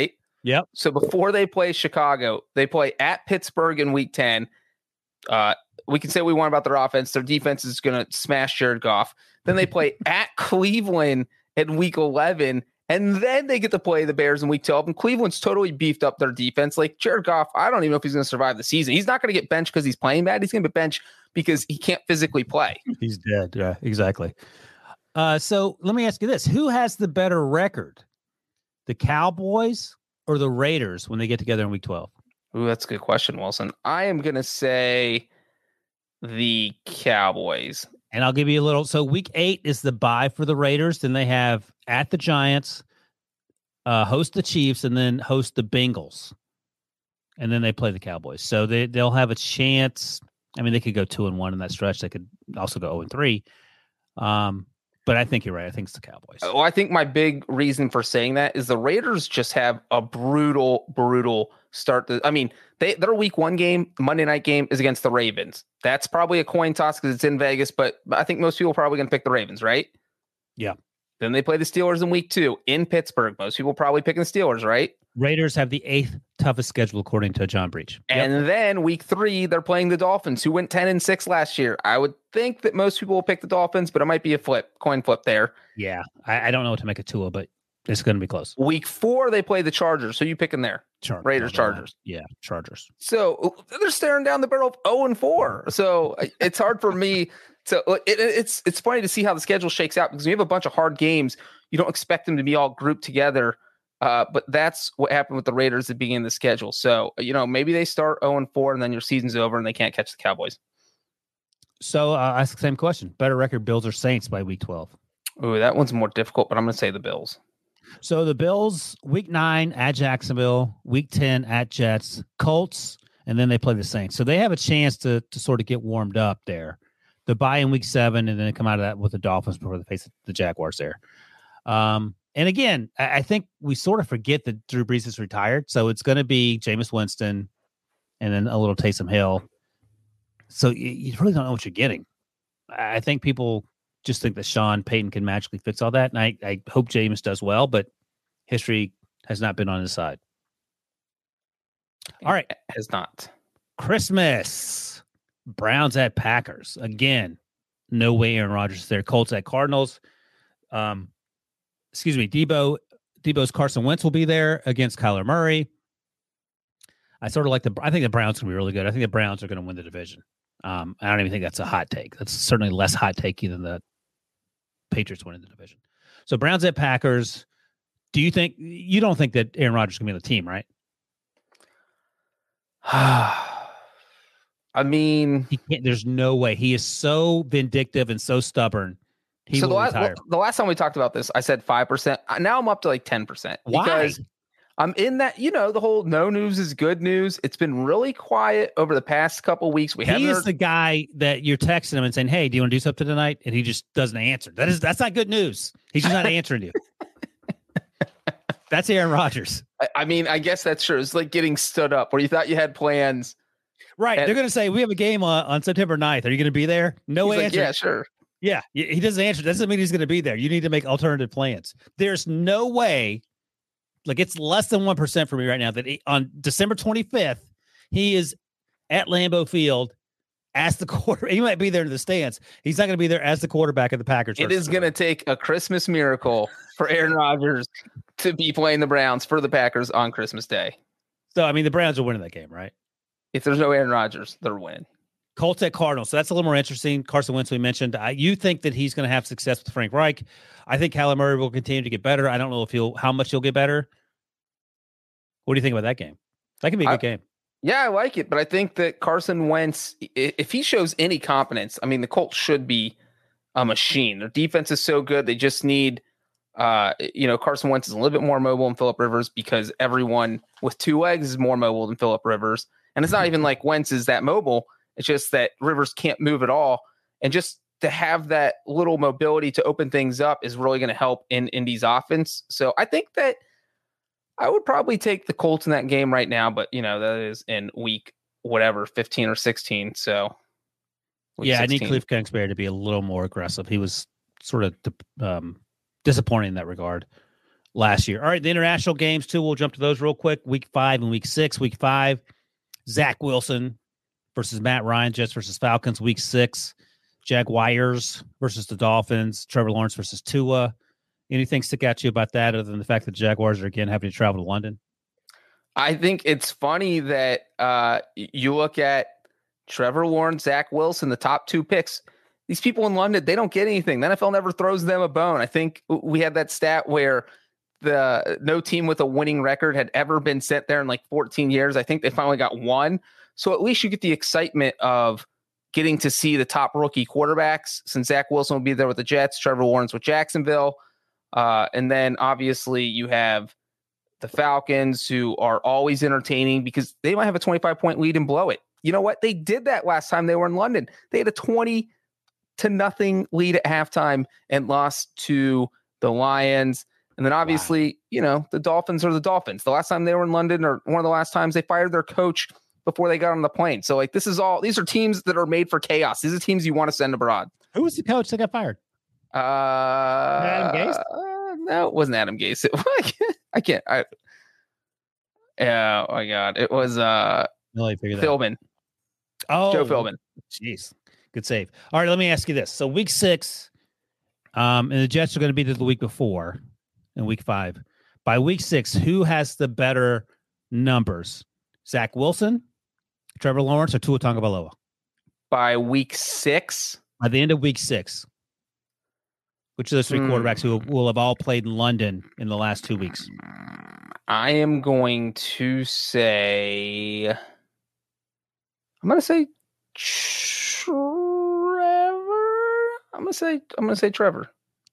Yep. So before they play Chicago, they play at Pittsburgh in week ten. Uh, we can say we want about their offense. Their defense is going to smash Jared Goff. Then they play at Cleveland in week eleven. And then they get to play the Bears in week twelve. And Cleveland's totally beefed up their defense. Like Jared Goff, I don't even know if he's going to survive the season. He's not going to get benched because he's playing bad. He's going to get benched because he can't physically play. He's dead. Yeah, exactly. Uh, so let me ask you this. Who has the better record? The Cowboys or the Raiders when they get together in week twelve? Ooh, that's a good question, Wilson. I am going to say the Cowboys. And I'll give you a little. So week eight is the bye for the Raiders. Then they have at the Giants, uh, host the Chiefs, and then host the Bengals. And then they play the Cowboys. So they, they'll have a chance. I mean, they could go two and one in that stretch. They could also go zero and three. Um, but I think you're right. I think it's the Cowboys. Well, I think my big reason for saying that is the Raiders just have a brutal, brutal start. To, I mean, they their week one game, Monday night game, is against the Ravens. That's probably a coin toss because it's in Vegas, but I think most people are probably going to pick the Ravens, right? Yeah. Then they play the Steelers in week two in Pittsburgh. Most people probably picking the Steelers, right? Raiders have the eighth toughest schedule according to John Breach. And yep. then week three, they're playing the Dolphins, who went ten and six last year. I would think that most people will pick the Dolphins, but it might be a flip, coin flip there. Yeah, I, I don't know what to make of Tua, but it's going to be close. Week four, they play the Chargers. So you picking there? Char- Raiders, no, Chargers. Yeah, Chargers. So they're staring down the barrel of zero and four. So it's hard for me to. It, it's it's funny to see how the schedule shakes out because we have a bunch of hard games. You don't expect them to be all grouped together. Uh, but that's what happened with the Raiders at the beginning of the schedule. So, you know, maybe they start zero and four and then your season's over and they can't catch the Cowboys. So uh, I ask the same question. Better record, Bills or Saints by week twelve? Ooh, that one's more difficult, but I'm going to say the Bills. So the Bills, week nine at Jacksonville, week ten at Jets, Colts, and then they play the Saints. So they have a chance to to sort of get warmed up there. The bye in week seven, and then they come out of that with the Dolphins before they face the Jaguars there. Um, and again, I, I think we sort of forget that Drew Brees is retired. So it's going to be Jameis Winston and then a little Taysom Hill. So you, you really don't know what you're getting. I think people just think that Sean Payton can magically fix all that. And I, I hope Jameis does well, but history has not been on his side. All right. It has not. Christmas. Browns at Packers. Again, no way Aaron Rodgers is there. Colts at Cardinals. Um, excuse me, Debo. Debo's Carson Wentz will be there against Kyler Murray. I sort of like the, I think the Browns can be really good. I think the Browns are going to win the division. Um, I don't even think that's a hot take. That's certainly less hot takey than the Patriots winning the division. So Browns at Packers. Do you think, you don't think that Aaron Rodgers is going to be on the team, right? I mean, he can't, there's no way. He is so vindictive and so stubborn. He so will the last, retire. the last time we talked about this, I said five percent. Now I'm up to like ten percent. Why? Because I'm in that, you know, the whole no news is good news. It's been really quiet over the past couple of weeks. We he haven't is heard- the guy that you're texting him and saying, "Hey, do you want to do something tonight?" And he just doesn't answer. That is, that's not good news. He's just not answering you. That's Aaron Rodgers. I, I mean, I guess that's true. It's like getting stood up where you thought you had plans. Right. And- They're going to say, we have a game on, on September ninth. Are you going to be there? No He's like, answer. yeah, sure. Yeah. He doesn't answer. That doesn't mean he's going to be there. You need to make alternative plans. There's no way. Like, it's less than one percent for me right now that he, on December twenty-fifth, he is at Lambeau Field as the quarter. He might be there in the stands. He's not going to be there as the quarterback of the Packers. It is going to take a Christmas miracle for Aaron Rodgers to be playing the Browns for the Packers on Christmas Day. So, I mean, the Browns are winning that game, right? If there's no Aaron Rodgers, they're winning. Colts at Cardinals. So that's a little more interesting. Carson Wentz, we mentioned. I, you think that he's going to have success with Frank Reich. I think Kyler Murray will continue to get better. I don't know if he'll how much he'll get better. What do you think about that game? That could be a good I, game. Yeah, I like it, but I think that Carson Wentz, if he shows any competence, I mean, the Colts should be a machine. Their defense is so good. They just need, uh, you know, Carson Wentz is a little bit more mobile than Phillip Rivers because everyone with two legs is more mobile than Phillip Rivers. And it's not even like Wentz is that mobile. It's just that Rivers can't move at all. And just to have that little mobility to open things up is really going to help in Indy's offense. So I think that I would probably take the Colts in that game right now, but you know, that is in week whatever, fifteen or sixteen. So yeah, sixteen. I need Cliff Kingsbury to be a little more aggressive. He was sort of um, disappointing in that regard. last year. All right, the international games too. We'll jump to those real quick. Week five and week six. Week five, Zach Wilson versus Matt Ryan. Jets versus Falcons. Week six, Jaguars versus the Dolphins. Trevor Lawrence versus Tua. Anything stick out to you about that other than the fact that the Jaguars are again having to travel to London? I think it's funny that uh, you look at Trevor Lawrence, Zach Wilson, the top two picks. These people in London, they don't get anything. The N F L never throws them a bone. I think we had that stat where the no team with a winning record had ever been sent there in like fourteen years. I think they finally got one. So at least you get the excitement of getting to see the top rookie quarterbacks, since Zach Wilson will be there with the Jets, Trevor Lawrence with Jacksonville. Uh, and then obviously you have the Falcons, who are always entertaining because they might have a twenty-five point lead and blow it. You know what? They did that last time they were in London. They had a twenty to nothing lead at halftime and lost to the Lions. And then obviously, wow. you know, the Dolphins are the Dolphins. The last time they were in London, or one of the last times, they fired their coach before they got on the plane. So like, this is all, these are teams that are made for chaos. These are teams you want to send abroad. Who was the coach that got fired? Uh, Adam Gase? Uh, no, it wasn't Adam Gase. It, I can't. I, yeah, oh my God. It was uh, really Philbin. Oh, Joe Philbin. Jeez. Good save. All right, let me ask you this. So week six, um, and the Jets are going to be there the week before in week five. By week six, who has the better numbers? Zach Wilson, Trevor Lawrence, or Tua Tagovailoa? By week six? By the end of week six. Which of those three hmm. quarterbacks who will have all played in London in the last two weeks? I am going to say... I'm going to say Trevor. I'm going to say I'm going to say Trevor.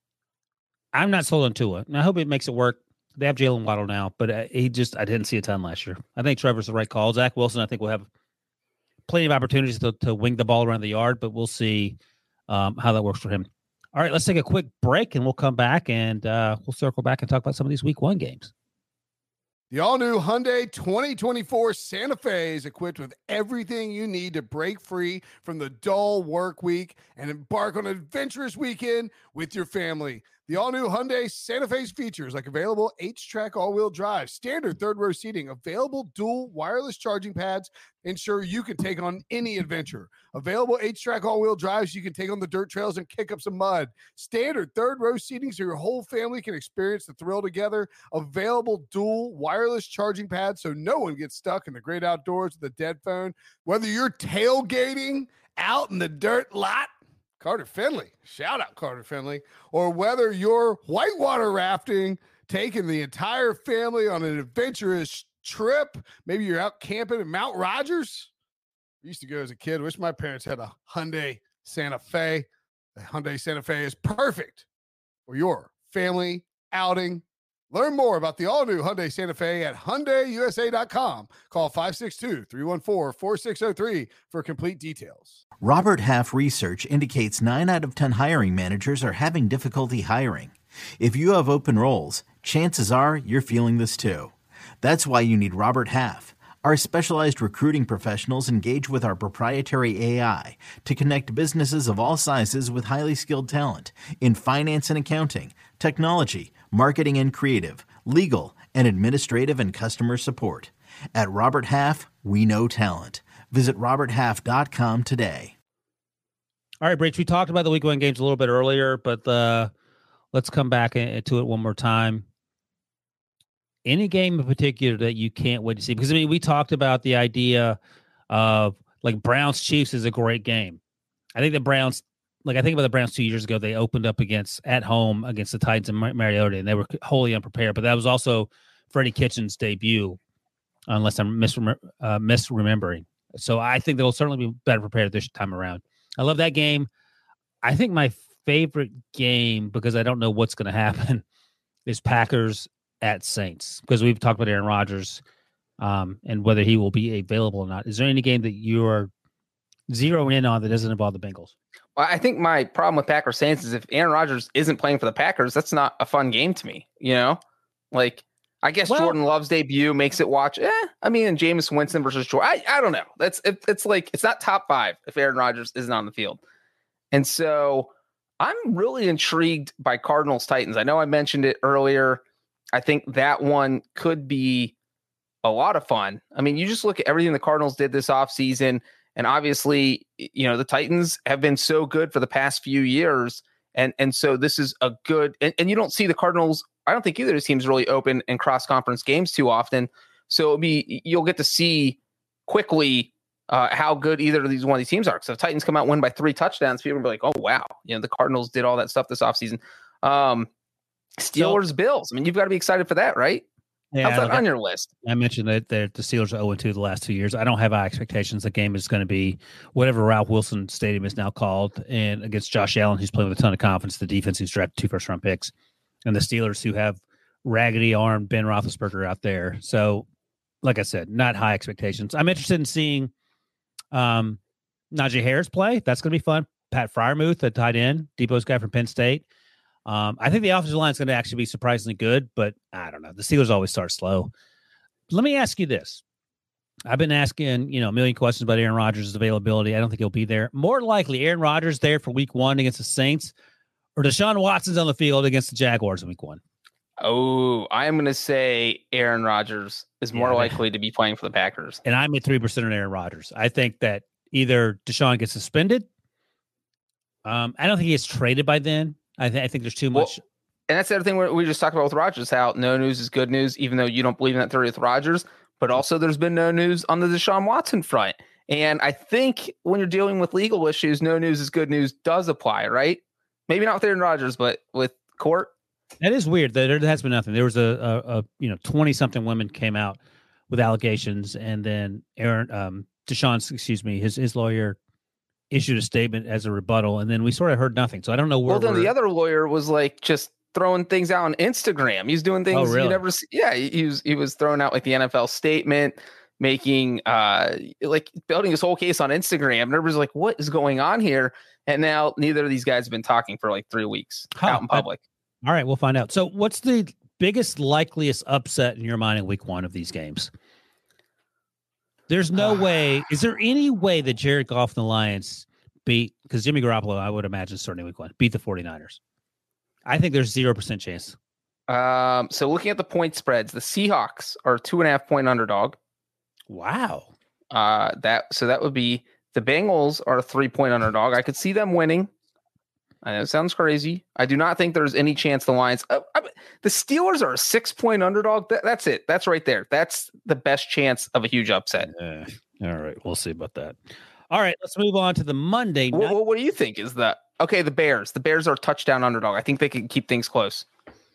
I'm not sold on Tua. I hope it makes it work. They have Jalen Waddle now, but uh, he just I didn't see a ton last year. I think Trevor's the right call. Zach Wilson, I think, will have plenty of opportunities to, to wing the ball around the yard, but we'll see um, how that works for him. All right, let's take a quick break, and we'll come back, and uh, we'll circle back and talk about some of these week one games. The all-new Hyundai twenty twenty-four Santa Fe is equipped with everything you need to break free from the dull work week and embark on an adventurous weekend with your family. The all-new Hyundai Santa Fe's features like available H-Track all-wheel drive, standard third-row seating, available dual wireless charging pads, ensure you can take on any adventure. Available H-Track all-wheel drives, you can take on the dirt trails and kick up some mud. Standard third-row seating so your whole family can experience the thrill together. Available dual wireless charging pads so no one gets stuck in the great outdoors with a dead phone. Whether you're tailgating out in the dirt lot, Carter Finley, shout out Carter Finley, or whether you're whitewater rafting, taking the entire family on an adventurous trip, maybe you're out camping in Mount Rogers. I used to go as a kid. Wish my parents had a Hyundai Santa Fe. The Hyundai Santa Fe is perfect for your family outing. Learn more about the all-new Hyundai Santa Fe at Hyundai U S A dot com. Call five six two, three one four, four six zero three for complete details. Robert Half research indicates nine out of ten hiring managers are having difficulty hiring. If you have open roles, chances are you're feeling this too. That's why you need Robert Half. Our specialized recruiting professionals engage with our proprietary A I to connect businesses of all sizes with highly skilled talent in finance and accounting, technology, marketing and creative, legal, and administrative and customer support. At Robert Half, we know talent. Visit robert half dot com today. All right, Breach, we talked about the week one games a little bit earlier, but uh, let's come back to it one more time. Any game in particular that you can't wait to see? Because, I mean, we talked about the idea of, like, Browns-Chiefs is a great game. I think the Browns, like, I think about the Browns two years ago, they opened up against, at home, against the Titans and Mar- Mariota, and they were wholly unprepared. But that was also Freddie Kitchens' debut, unless I'm misrem- uh, misremembering. So I think they'll certainly be better prepared this time around. I love that game. I think my favorite game, because I don't know what's going to happen, is Packers at Saints, because we've talked about Aaron Rodgers um, and whether he will be available or not. Is there any game that you are zeroing in on that doesn't involve the Bengals? Well, I think my problem with Packers Saints is if Aaron Rodgers isn't playing for the Packers, that's not a fun game to me. You know, like I guess well, Jordan Love's debut makes it watch. Eh, I mean, and Jameis Winston versus Jordan. I, I don't know. That's it, it's like it's not top five if Aaron Rodgers isn't on the field, and so I'm really intrigued by Cardinals Titans. I know I mentioned it earlier. I think that one could be a lot of fun. I mean, you just look at everything the Cardinals did this offseason, and obviously, you know, the Titans have been so good for the past few years. And and so this is a good, and, and you don't see the Cardinals, I don't think either of these teams really open in cross-conference games too often. So it'll be, you'll get to see quickly uh, how good either of these one of these teams are. So if Titans come out and win by three touchdowns, people will be like, oh, wow, you know, the Cardinals did all that stuff this offseason. Um, Steelers, so, Bills. I mean, you've got to be excited for that, right? Yeah, How's that on your list? I mentioned that the Steelers are oh and two the last two years. I don't have high expectations. The game is going to be whatever Ralph Wilson Stadium is now called, and against Josh Allen, who's playing with a ton of confidence, the defense who's drafted two first-round picks, and the Steelers who have raggedy-armed Ben Roethlisberger out there. So, like I said, not high expectations. I'm interested in seeing um, Najee Harris play. That's going to be fun. Pat Freiermuth, the tight end, Debo's guy from Penn State. Um, I think the offensive line is going to actually be surprisingly good, but I don't know. The Steelers always start slow. Let me ask you this. I've been asking, you know, a million questions about Aaron Rodgers' availability. I don't think he'll be there. More likely, Aaron Rodgers there for week one against the Saints, or Deshaun Watson's on the field against the Jaguars in week one? Oh, I am going to say Aaron Rodgers is more yeah, likely to be playing for the Packers. And I'm at three percent on Aaron Rodgers. I think that either Deshaun gets suspended. Um, I don't think he gets traded by then. I, th- I think there's too much. Well, and that's the other thing we, we just talked about with Rodgers, how no news is good news, even though you don't believe in that theory with Rodgers. But also there's been no news on the Deshaun Watson front. And I think when you're dealing with legal issues, no news is good news does apply, right? Maybe not with Aaron Rodgers, but with court. That is weird. There has been nothing. There was a, a, a you know, twenty-something women came out with allegations, and then Aaron, um, Deshaun's, excuse me, his his lawyer issued a statement as a rebuttal, and then we sort of heard nothing. So I don't know where. Well, then the other lawyer was like just throwing things out on Instagram. He's doing things oh, really? you never see. Yeah, he was he was throwing out like the N F L statement, making uh like building his whole case on Instagram. And everybody's like, what is going on here? And now neither of these guys have been talking for like three weeks huh, out in public. I, all right, we'll find out. So what's the biggest likeliest upset in your mind in week one of these games? There's no way. Is there any way that Jared Goff and the Lions beat, because Jimmy Garoppolo, I would imagine starting week one, beat the 49ers? I think there's zero percent chance. Um, so looking at the point spreads, the Seahawks are a two and a half point underdog. Wow. Uh, that so that would be the Bengals are a three point underdog. I could see them winning. I know it sounds crazy. I do not think there's any chance the Lions. Uh, I, the Steelers are a six point underdog. That, that's it. That's right there. That's the best chance of a huge upset. Uh, all right, we'll see about that. All right, let's move on to the Monday night. What, what do you think is that? Okay, the Bears. The Bears are a touchdown underdog. I think they can keep things close.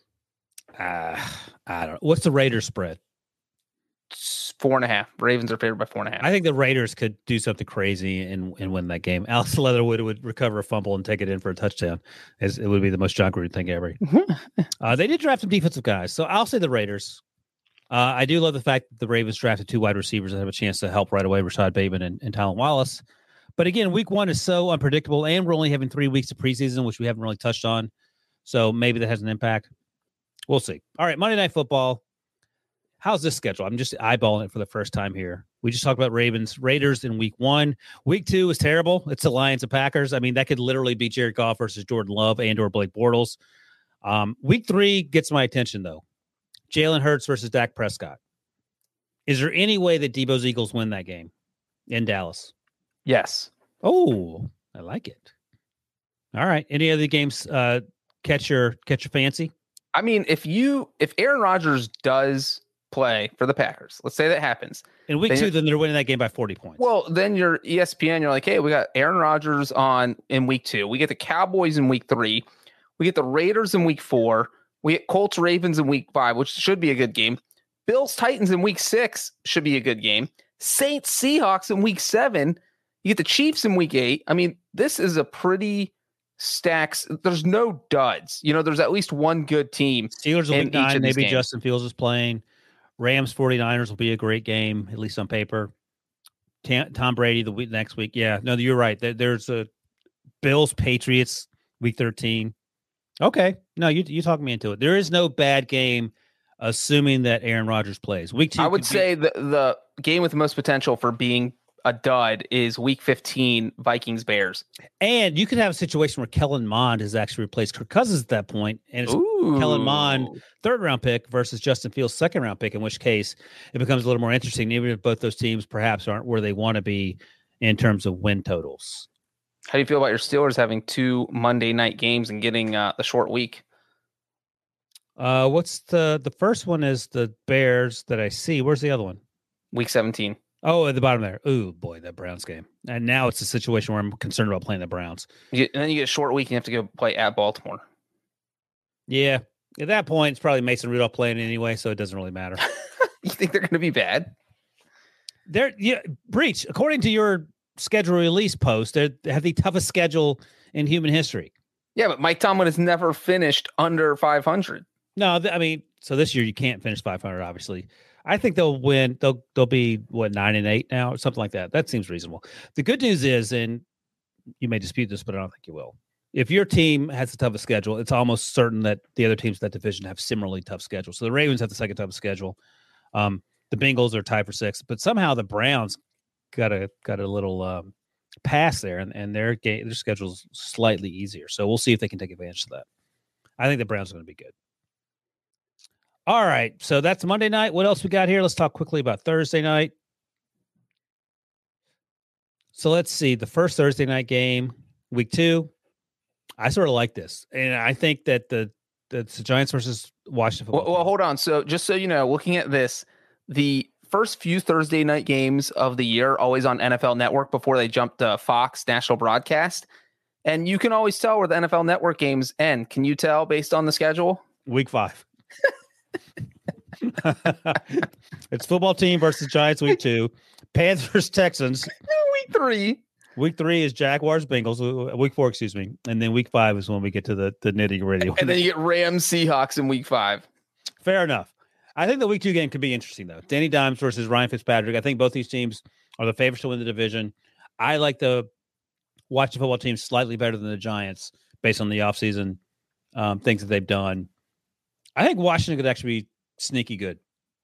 Uh, I don't know. What's the Raiders spread? It's four and a half. Ravens are favored by four and a half. I think the Raiders could do something crazy and, and win that game. Alex Leatherwood would recover a fumble and take it in for a touchdown. It's, it would be the most John Gruden thing ever. uh, they did draft some defensive guys, so I'll say the Raiders. Uh, I do love the fact that the Ravens drafted two wide receivers that have a chance to help right away, Rashad Bateman and, and Tylan Wallace. But again, week one is so unpredictable, and we're only having three weeks of preseason, which we haven't really touched on. So maybe that has an impact. We'll see. All right, Monday Night Football. How's this schedule? I'm just eyeballing it for the first time here. We just talked about Ravens, Raiders in week one. Week two is terrible. It's the Lions and Packers. I mean, that could literally be Jared Goff versus Jordan Love and or Blake Bortles. Um, week three gets my attention, though. Jalen Hurts versus Dak Prescott. Is there any way that Debo's Eagles win that game in Dallas? Yes. Oh, I like it. All right. Any other games uh, catch your catch your fancy? I mean, if you if Aaron Rodgers does play for the Packers, let's say that happens in week then two, then they're winning that game by forty points. Well, then you're E S P N. You're like, hey, we got Aaron Rodgers on in week two. We get the Cowboys in week three. We get the Raiders in week four. We get Colts Ravens in week five, which should be a good game. Bills Titans in week six should be a good game. Saints Seahawks in week seven. You get the Chiefs in week eight. I mean, this is a pretty stacks. There's no duds. You know, there's at least one good team. Steelers will week nine. Maybe games. Justin Fields is playing. Rams 49ers will be a great game, at least on paper. Tom Brady the week next week. Yeah, no, you're right. There's a Bills Patriots week thirteen. Okay, no, you you talk me into it. There is no bad game, assuming that Aaron Rodgers plays. Week two, I would say be- the the game with the most potential for being a dud is week fifteen Vikings Bears. And you could have a situation where Kellen Mond has actually replaced Kirk Cousins at that point, and it's Ooh. Kellen Mond third round pick versus Justin Fields second round pick, in which case it becomes a little more interesting, even if both those teams perhaps aren't where they want to be in terms of win totals. How do you feel about your Steelers having two Monday night games and getting uh, the short week? Uh, what's the the first one is the Bears that I see. Where's the other one? Week seventeen. Oh, at the bottom there. Ooh, boy, that Browns game. And now it's a situation where I'm concerned about playing the Browns. You, and then you get a short week and you have to go play at Baltimore. Yeah. At that point, it's probably Mason Rudolph playing anyway, so it doesn't really matter. You think they're going to be bad? They're yeah, Breach, according to your schedule release post, they have the toughest schedule in human history. Yeah, but Mike Tomlin has never finished under five hundred. No, th- I mean, so this year you can't finish five hundred, obviously. I think they'll win. They'll they'll be what nine and eight now, or something like that. That seems reasonable. The good news is, and you may dispute this, but I don't think you will. If your team has the toughest schedule, it's almost certain that the other teams in that division have similarly tough schedules. So the Ravens have the second toughest schedule. Um, the Bengals are tied for sixth, but somehow the Browns got a got a little um, pass there, and, and their game their schedule is slightly easier. So we'll see if they can take advantage of that. I think the Browns are going to be good. All right, so that's Monday night. What else we got here? Let's talk quickly about Thursday night. So let's see. The first Thursday night game, week two, I sort of like this. And I think that the, the, the Giants versus Washington Well, well, hold on. So just so you know, looking at this, the first few Thursday night games of the year, always on N F L Network before they jump to Fox National Broadcast. And you can always tell where the N F L Network games end. Can you tell based on the schedule? Week five. It's football team versus Giants week two, Panthers Texans week three. Week three is Jaguars Bengals. Week four, excuse me, and then week five is when we get to the the nitty gritty. And then you get Rams Seahawks in week five. Fair enough. I think the week two game could be interesting though. Danny Dimes versus Ryan Fitzpatrick. I think both these teams are the favorites to win the division. I like the Washington football team slightly better than the Giants based on the offseason um, things that they've done. I think Washington could actually be sneaky good.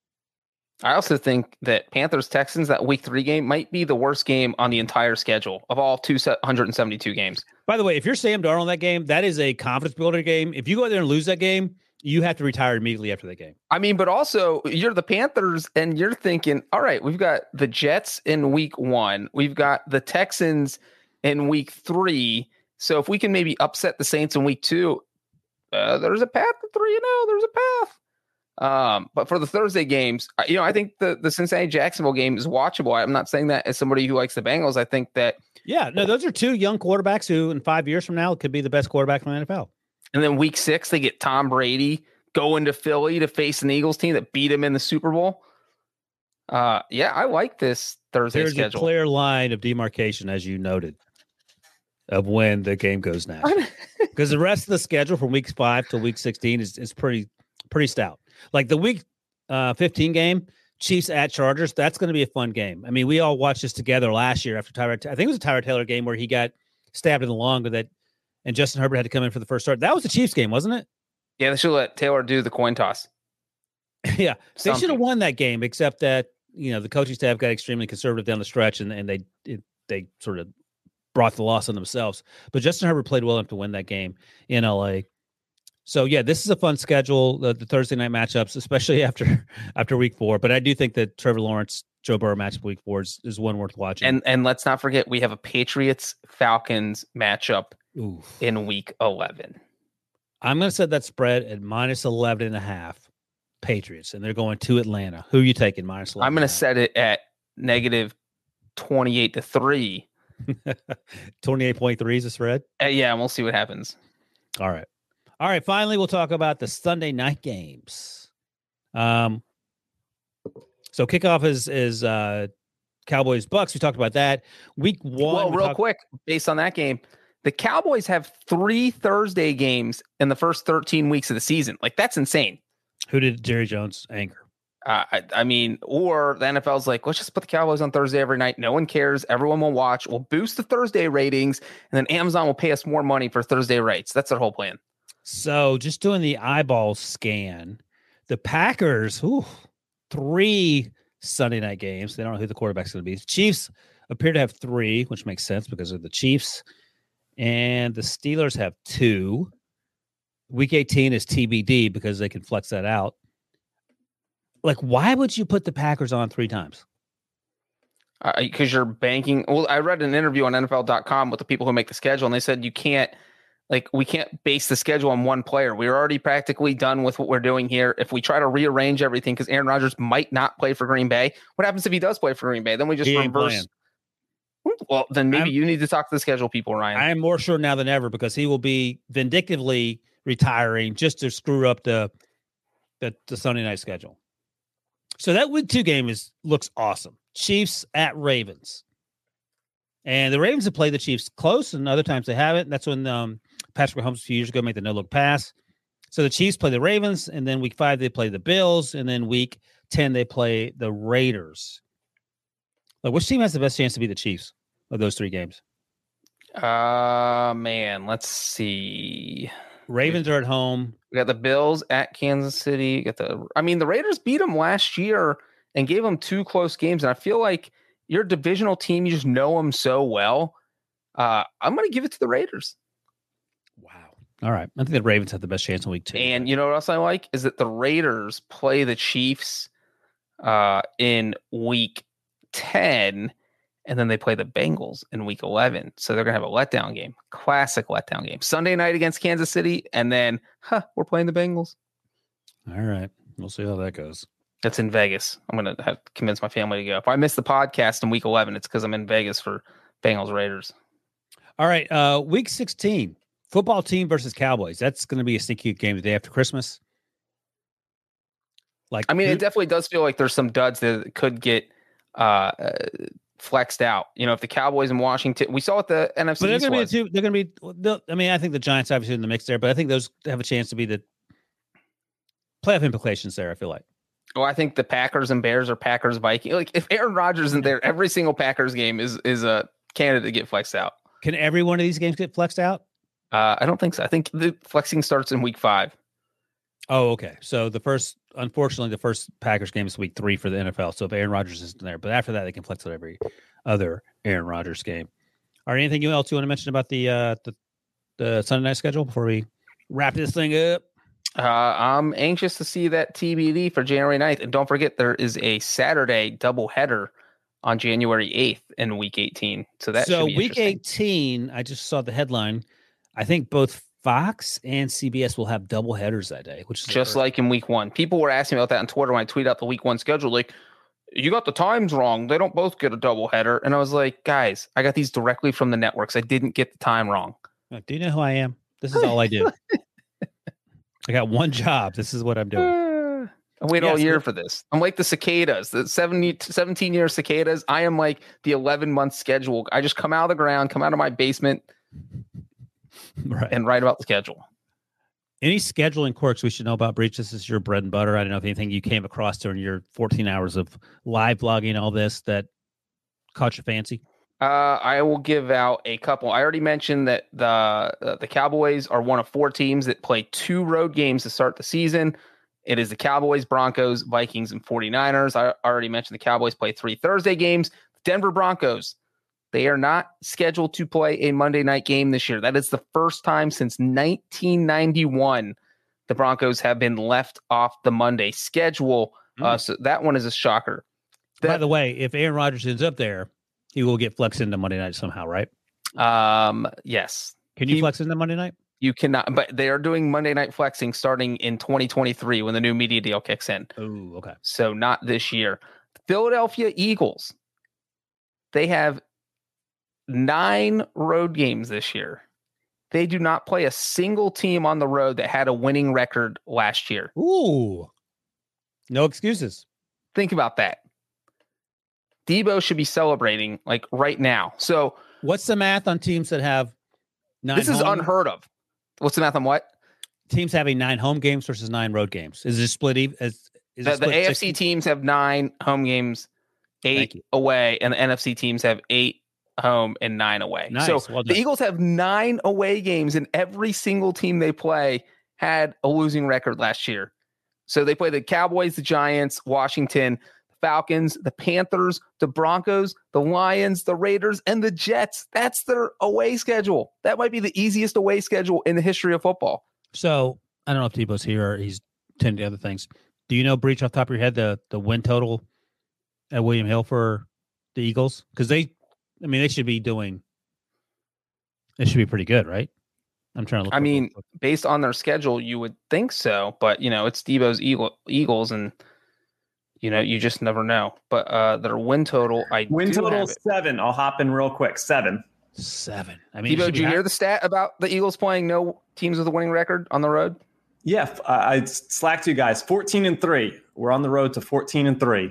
I also think that Panthers Texans, that week three game, might be the worst game on the entire schedule of all two hundred seventy-two games. By the way, if you're Sam Darnold in that game, that is a confidence builder game. If you go out there and lose that game, you have to retire immediately after that game. I mean, but also you're the Panthers and you're thinking, all right, we've got the Jets in week one. We've got the Texans in week three. So if we can maybe upset the Saints in week two, uh, there's a path to three and oh, there's a path. Um, but for the Thursday games, you know, I think the, the Cincinnati Jacksonville game is watchable. I'm not saying that as somebody who likes the Bengals. I think that, yeah, no, those are two young quarterbacks who in five years from now could be the best quarterback in the N F L. And then week six, they get Tom Brady going to Philly to face an Eagles team that beat him in the Super Bowl. Uh, yeah, I like this Thursday There's schedule. A clear line of demarcation, as you noted, of when the game goes now. Because the rest of the schedule from week five to week sixteen is, is pretty, pretty stout. Like the week uh, fifteen game, Chiefs at Chargers, that's going to be a fun game. I mean, we all watched this together last year after Tyrod. I think it was a Tyrod Taylor game where he got stabbed in the lung, but that and Justin Herbert had to come in for the first start. That was the Chiefs game, wasn't it? Yeah, they should let Taylor do the coin toss. Yeah, Something. They should have won that game, except that you know the coaching staff got extremely conservative down the stretch, and, and they it, they sort of brought the loss on themselves. But Justin Herbert played well enough to win that game in L A. So yeah, this is a fun schedule, the, the Thursday night matchups, especially after after week four. But I do think that Trevor Lawrence, Joe Burrow matchup week four is, is one worth watching. And and let's not forget we have a Patriots Falcons matchup Oof. in week eleven. I'm going to set that spread at minus eleven and a half Patriots, and they're going to Atlanta. Who are you taking minus eleven? I'm going to set it at negative twenty-eight to three. twenty-eight point three is the spread? Uh, yeah, and we'll see what happens. All right. All right, finally, we'll talk about the Sunday night games. Um, so kickoff is is uh, Cowboys Bucks. We talked about that. Week one. Well, we real talk- quick, based on that game, the Cowboys have three Thursday games in the first thirteen weeks of the season. Like that's insane. Who did Jerry Jones anger? Uh, I, I mean, or the N F L's like, let's just put the Cowboys on Thursday every night. No one cares. Everyone will watch. We'll boost the Thursday ratings, and then Amazon will pay us more money for Thursday rates. That's their whole plan. So just doing the eyeball scan, the Packers, ooh, three Sunday night games. They don't know who the quarterback's going to be. Chiefs appear to have three, which makes sense because of the Chiefs. And the Steelers have two. Week eighteen is T B D because they can flex that out. Like, why would you put the Packers on three times? Because uh, you're banking. Well, I read an interview on N F L dot com with the people who make the schedule, and they said you can't, like, we can't base the schedule on one player. We're already practically done with what we're doing here. If we try to rearrange everything, because Aaron Rodgers might not play for Green Bay, what happens if he does play for Green Bay? Then we just He ain't reverse. playing. Well, then maybe I'm- you need to talk to the schedule people, Ryan. I am more sure now than ever because he will be vindictively retiring just to screw up the the, the Sunday night schedule. So that week two game is looks awesome. Chiefs at Ravens. And the Ravens have played the Chiefs close, and other times they haven't. That's when um, Patrick Mahomes a few years ago made the no-look pass. So the Chiefs play the Ravens, and then week five they play the Bills, and then week ten they play the Raiders. Like, which team has the best chance to beat the Chiefs of those three games? Uh, man, let's see. Ravens are at home. We got the Bills at Kansas City. Got the. I mean, the Raiders beat them last year and gave them two close games. And I feel like your divisional team, you just know them so well. Uh, I'm going to give it to the Raiders. Wow. All right. I think the Ravens have the best chance in week two. And you know what else I like is that the Raiders play the Chiefs uh, in week ten, and then they play the Bengals in week eleven. So they're going to have a letdown game, classic letdown game. Sunday night against Kansas City, and then, huh, we're playing the Bengals. All right. We'll see how that goes. That's in Vegas. I'm going to have to convince my family to go. If I miss the podcast in week eleven, it's because I'm in Vegas for Bengals Raiders. All right. Uh, week sixteen, football team versus Cowboys. That's going to be a sneaky game the day after Christmas. Like, I mean, who- it definitely does feel like there's some duds that could get uh, uh, flexed out. You know, if the Cowboys and Washington, we saw what the N F C but they're East going to be was. the two. They're going to be. they'll- I mean, I think the Giants obviously in the mix there, but I think those have a chance to be the playoff implications there. I feel like. Well, I think the Packers and Bears are Packers Vikings. Like, if Aaron Rodgers isn't there, every single Packers game is is a candidate to get flexed out. Can every one of these games get flexed out? Uh, I don't think so. I think the flexing starts in week five. Oh, okay. So the first, unfortunately, the first Packers game is week three for the N F L. So if Aaron Rodgers isn't there, but after that, they can flex it every other Aaron Rodgers game. All right. Anything else you want to mention about the uh, the the Sunday night schedule before we wrap this thing up? Uh, I'm anxious to see that T B D for January ninth. And don't forget, there is a Saturday doubleheader on January eighth in week eighteen. So that so should be week interesting. eighteen, I just saw the headline. I think both Fox and C B S will have double headers that day, which is Just like in week one. People were asking me about that on Twitter when I tweet out the week one schedule. Like, you got the times wrong. They don't both get a doubleheader. And I was like, guys, I got these directly from the networks. I didn't get the time wrong. Like, do you know who I am? This is all I do. I got one job. This is what I'm doing. Uh, I wait Yeah, all so- year for this. I'm like the cicadas, the seventy, seventeen year cicadas. I am like the eleven month schedule. I just come out of the ground, come out of my basement, Right. and write about the schedule. Any scheduling quirks we should know about, Breach? This is your bread and butter. I don't know if anything you came across during your fourteen hours of live blogging, all this that caught your fancy. Uh, I will give out a couple. I already mentioned that the uh, the Cowboys are one of four teams that play two road games to start the season. It is the Cowboys, Broncos, Vikings, and 49ers. I already mentioned the Cowboys play three Thursday games. Denver Broncos, they are not scheduled to play a Monday night game this year. That is the first time since nineteen ninety-one the Broncos have been left off the Monday schedule. Uh, so that one is a shocker. By That- the way, if Aaron Rodgers ends up there, he will get flexed into Monday night somehow, right? Um, yes. Can you He- flex into Monday night? You cannot, but they are doing Monday night flexing starting in twenty twenty-three when the new media deal kicks in. Oh, okay. So not this year. Philadelphia Eagles, they have nine road games this year. They do not play a single team on the road that had a winning record last year. Ooh. No excuses. Think about that. Debo should be celebrating like right now. So What's the math on teams that have nine this is home- unheard of. What's the math on what? teams having nine home games versus nine road games? Is it split even? Is, is The, it the split A F C sixty? teams have nine home games, Thank eight you. away, and the N F C teams have eight home and nine away. Nice. So Well the done. Eagles have nine away games, and every single team they play had a losing record last year. So they play the Cowboys, the Giants, Washington, the Falcons, the Panthers, the Broncos, the Lions, the Raiders, and the Jets. That's their away schedule. That might be the easiest away schedule in the history of football. So I don't know if Tebow's here or he's tending to other things. Do you know, Breach, off the top of your head, the, the win total at William Hill for the Eagles? Because they, I mean, they should be doing, they should be pretty good, right? I'm trying to look. I mean, book. based on their schedule, you would think so, but you know, it's Debo's Eagle, Eagles, and you know, you just never know. But uh, their win total, I win do total have it. seven. I'll hop in real quick. Seven. Seven. I mean, Debo, did you hear the stat about the Eagles playing no teams with a winning record on the road? Yeah, I, I slacked you guys. Fourteen and three. We're on the road to fourteen and three.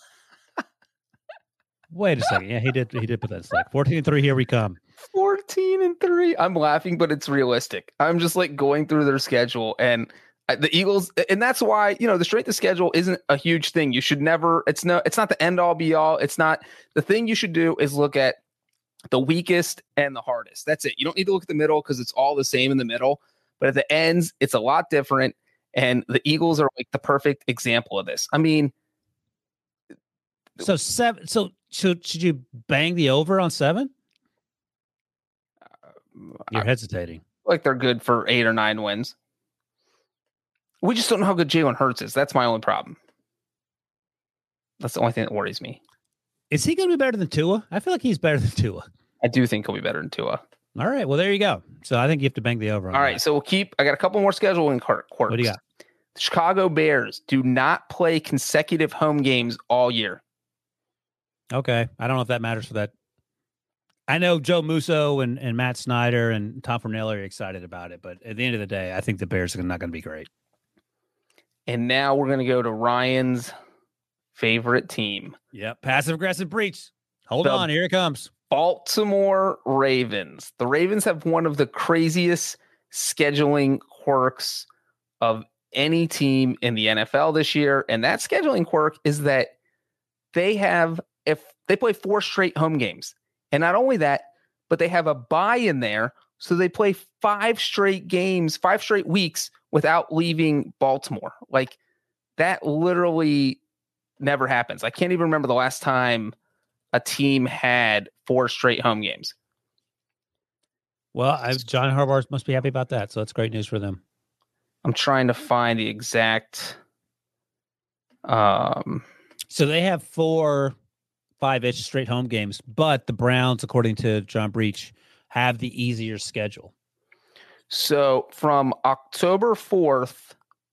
Wait a second. Yeah, he did. He did put that slack. Fourteen and three. Here we come. fourteen and three. I'm laughing, but it's realistic. I'm just like going through their schedule and the Eagles, and that's why, you know, the strength of schedule isn't a huge thing. You should never, it's no, it's not the end all be all. It's not the thing you should do is look at the weakest and the hardest. That's it. You don't need to look at the middle because it's all the same in the middle, but at the ends, it's a lot different. And the Eagles are like the perfect example of this. I mean, so seven, so should, should you bang the over on seven? You're hesitating. Like they're good for eight or nine wins. We just don't know how good Jalen Hurts is. That's my only problem. That's the only thing that worries me. Is he going to be better than Tua? I feel like he's better than Tua. I do think he'll be better than Tua. All right. Well, there you go. So I think you have to bang the over on All that. right. So we'll keep. I got a couple more scheduling quirks. What do you got? The Chicago Bears do not play consecutive home games all year. Okay. I don't know if that matters for that. I know Joe Musso and, and Matt Snyder and Tom Fornelli are excited about it, but at the end of the day, I think the Bears are not going to be great. And now we're going to go to Ryan's favorite team. Yep. Passive aggressive breach. Hold the on. Here it comes. Baltimore Ravens. The Ravens have one of the craziest scheduling quirks of any team in the N F L this year. And that scheduling quirk is that they have, if they play four straight home games, and not only that, but they have a bye in there. So they play five straight games, five straight weeks without leaving Baltimore. Like that literally never happens. I can't even remember the last time a team had four straight home games. Well, I've, John Harbaugh must be happy about that. So that's great news for them. I'm trying to find the exact. Um, so they have four five-ish straight home games, but the Browns, according to John Breach, have the easier schedule. So from October fourth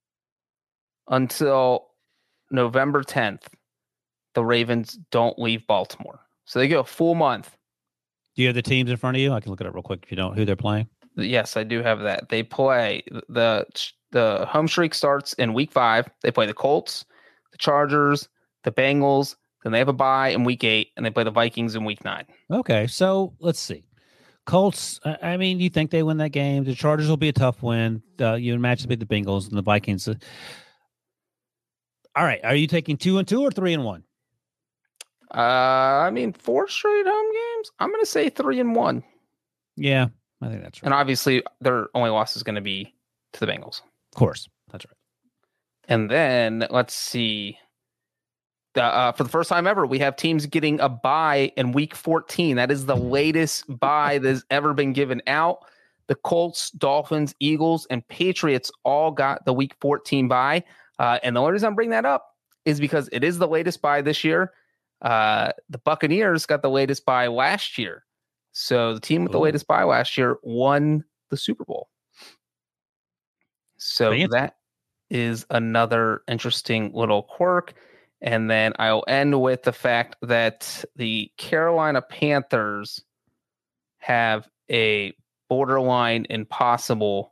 until November tenth, the Ravens don't leave Baltimore. So they go a full month. Do you have the teams in front of you? I can look it up real quick if you don't, who they're playing. Yes, I do have that. They play the the home streak starts in week five. They play the Colts, the Chargers, the Bengals. Then they have a bye in week eight, and they play the Vikings in week nine. Okay, so let's see. Colts, I mean, you think they win that game. The Chargers will be a tough win. Uh, you imagine the Bengals and the Vikings. All right, are you taking two and two or three and one? Uh, I mean, four straight home games. I'm going to say three and one. Yeah, I think that's right. And obviously, their only loss is going to be to the Bengals. Of course, that's right. And then let's see. Uh, uh, for the first time ever, we have teams getting a bye in week fourteen. That is the latest bye that has ever been given out. The Colts, Dolphins, Eagles, and Patriots all got the week fourteen bye. Uh, and the only reason I'm bringing that up is because it is the latest bye this year. Uh, the Buccaneers got the latest bye last year. So the team with the Ooh. latest bye last year won the Super Bowl. So Fancy. That is another interesting little quirk. And then I'll end with the fact that the Carolina Panthers have a borderline impossible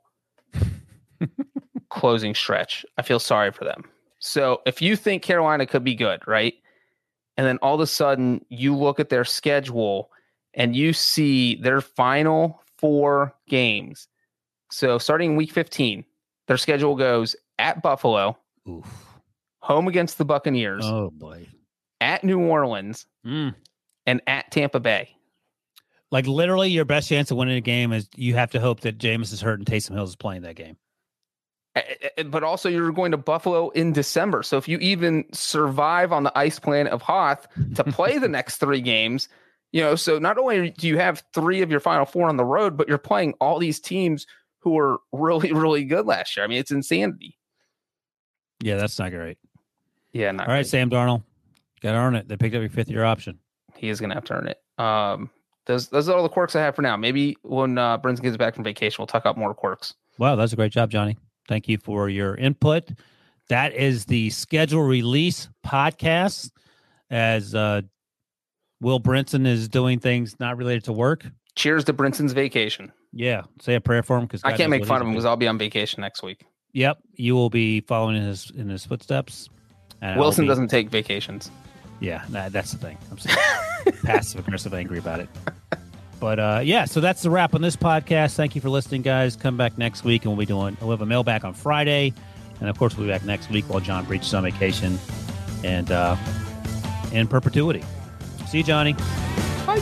closing stretch. I feel sorry for them. So if you think Carolina could be good, right? And then all of a sudden you look at their schedule and you see their final four games. So starting week fifteen, their schedule goes at Buffalo. Oof. Home against the Buccaneers. Oh, boy. At New Orleans. Mm. And at Tampa Bay. Like, literally, your best chance of winning a game is you have to hope that Jameis is hurt and Taysom Hill is playing that game. But also you're going to Buffalo in December. So if you even survive on the ice planet of Hoth to play the next three games, you know, so not only do you have three of your final four on the road, but you're playing all these teams who were really, really good last year. I mean, it's insanity. Yeah, that's not great. Yeah. Not all right, great. Sam Darnold. Got to earn it. They picked up your fifth year option. He is going to have to earn it. Um, those, those are all the quirks I have for now. Maybe when uh, Brinson gets back from vacation, we'll talk about more quirks. Wow, that's a great job, Johnny. Thank you for your input. That is the schedule release podcast as uh, Will Brinson is doing things not related to work. Cheers to Brinson's vacation. Yeah. Say a prayer for him. because I can't make fun of him because I'll be on vacation next week. Yep. You will be following in his in his footsteps. And Wilson be, doesn't take vacations. Yeah, nah, that's the thing. I'm saying passive aggressive angry about it. But uh, yeah, so that's the wrap on this podcast. Thank you for listening, guys. Come back next week, and we'll be doing we'll have a mailbag on Friday, and of course we'll be back next week while John Breach is on vacation, and uh, in perpetuity. See you, Johnny. Bye.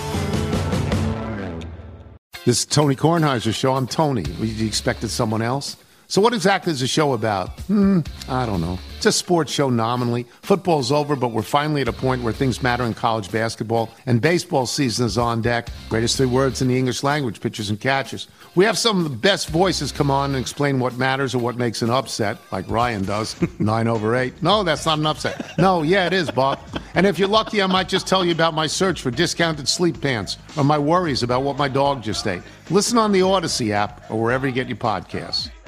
This is Tony Kornheiser's show. I'm Tony. You expected someone else? So what exactly is the show about? Hmm, I don't know. It's a sports show nominally. Football's over, but we're finally at a point where things matter in college basketball, and baseball season is on deck. Greatest three words in the English language, pitchers and catchers. We have some of the best voices come on and explain what matters or what makes an upset, like Ryan does, nine over eight. No, that's not an upset. No, yeah, it is, Bob. And if you're lucky, I might just tell you about my search for discounted sleep pants or my worries about what my dog just ate. Listen on the Odyssey app or wherever you get your podcasts.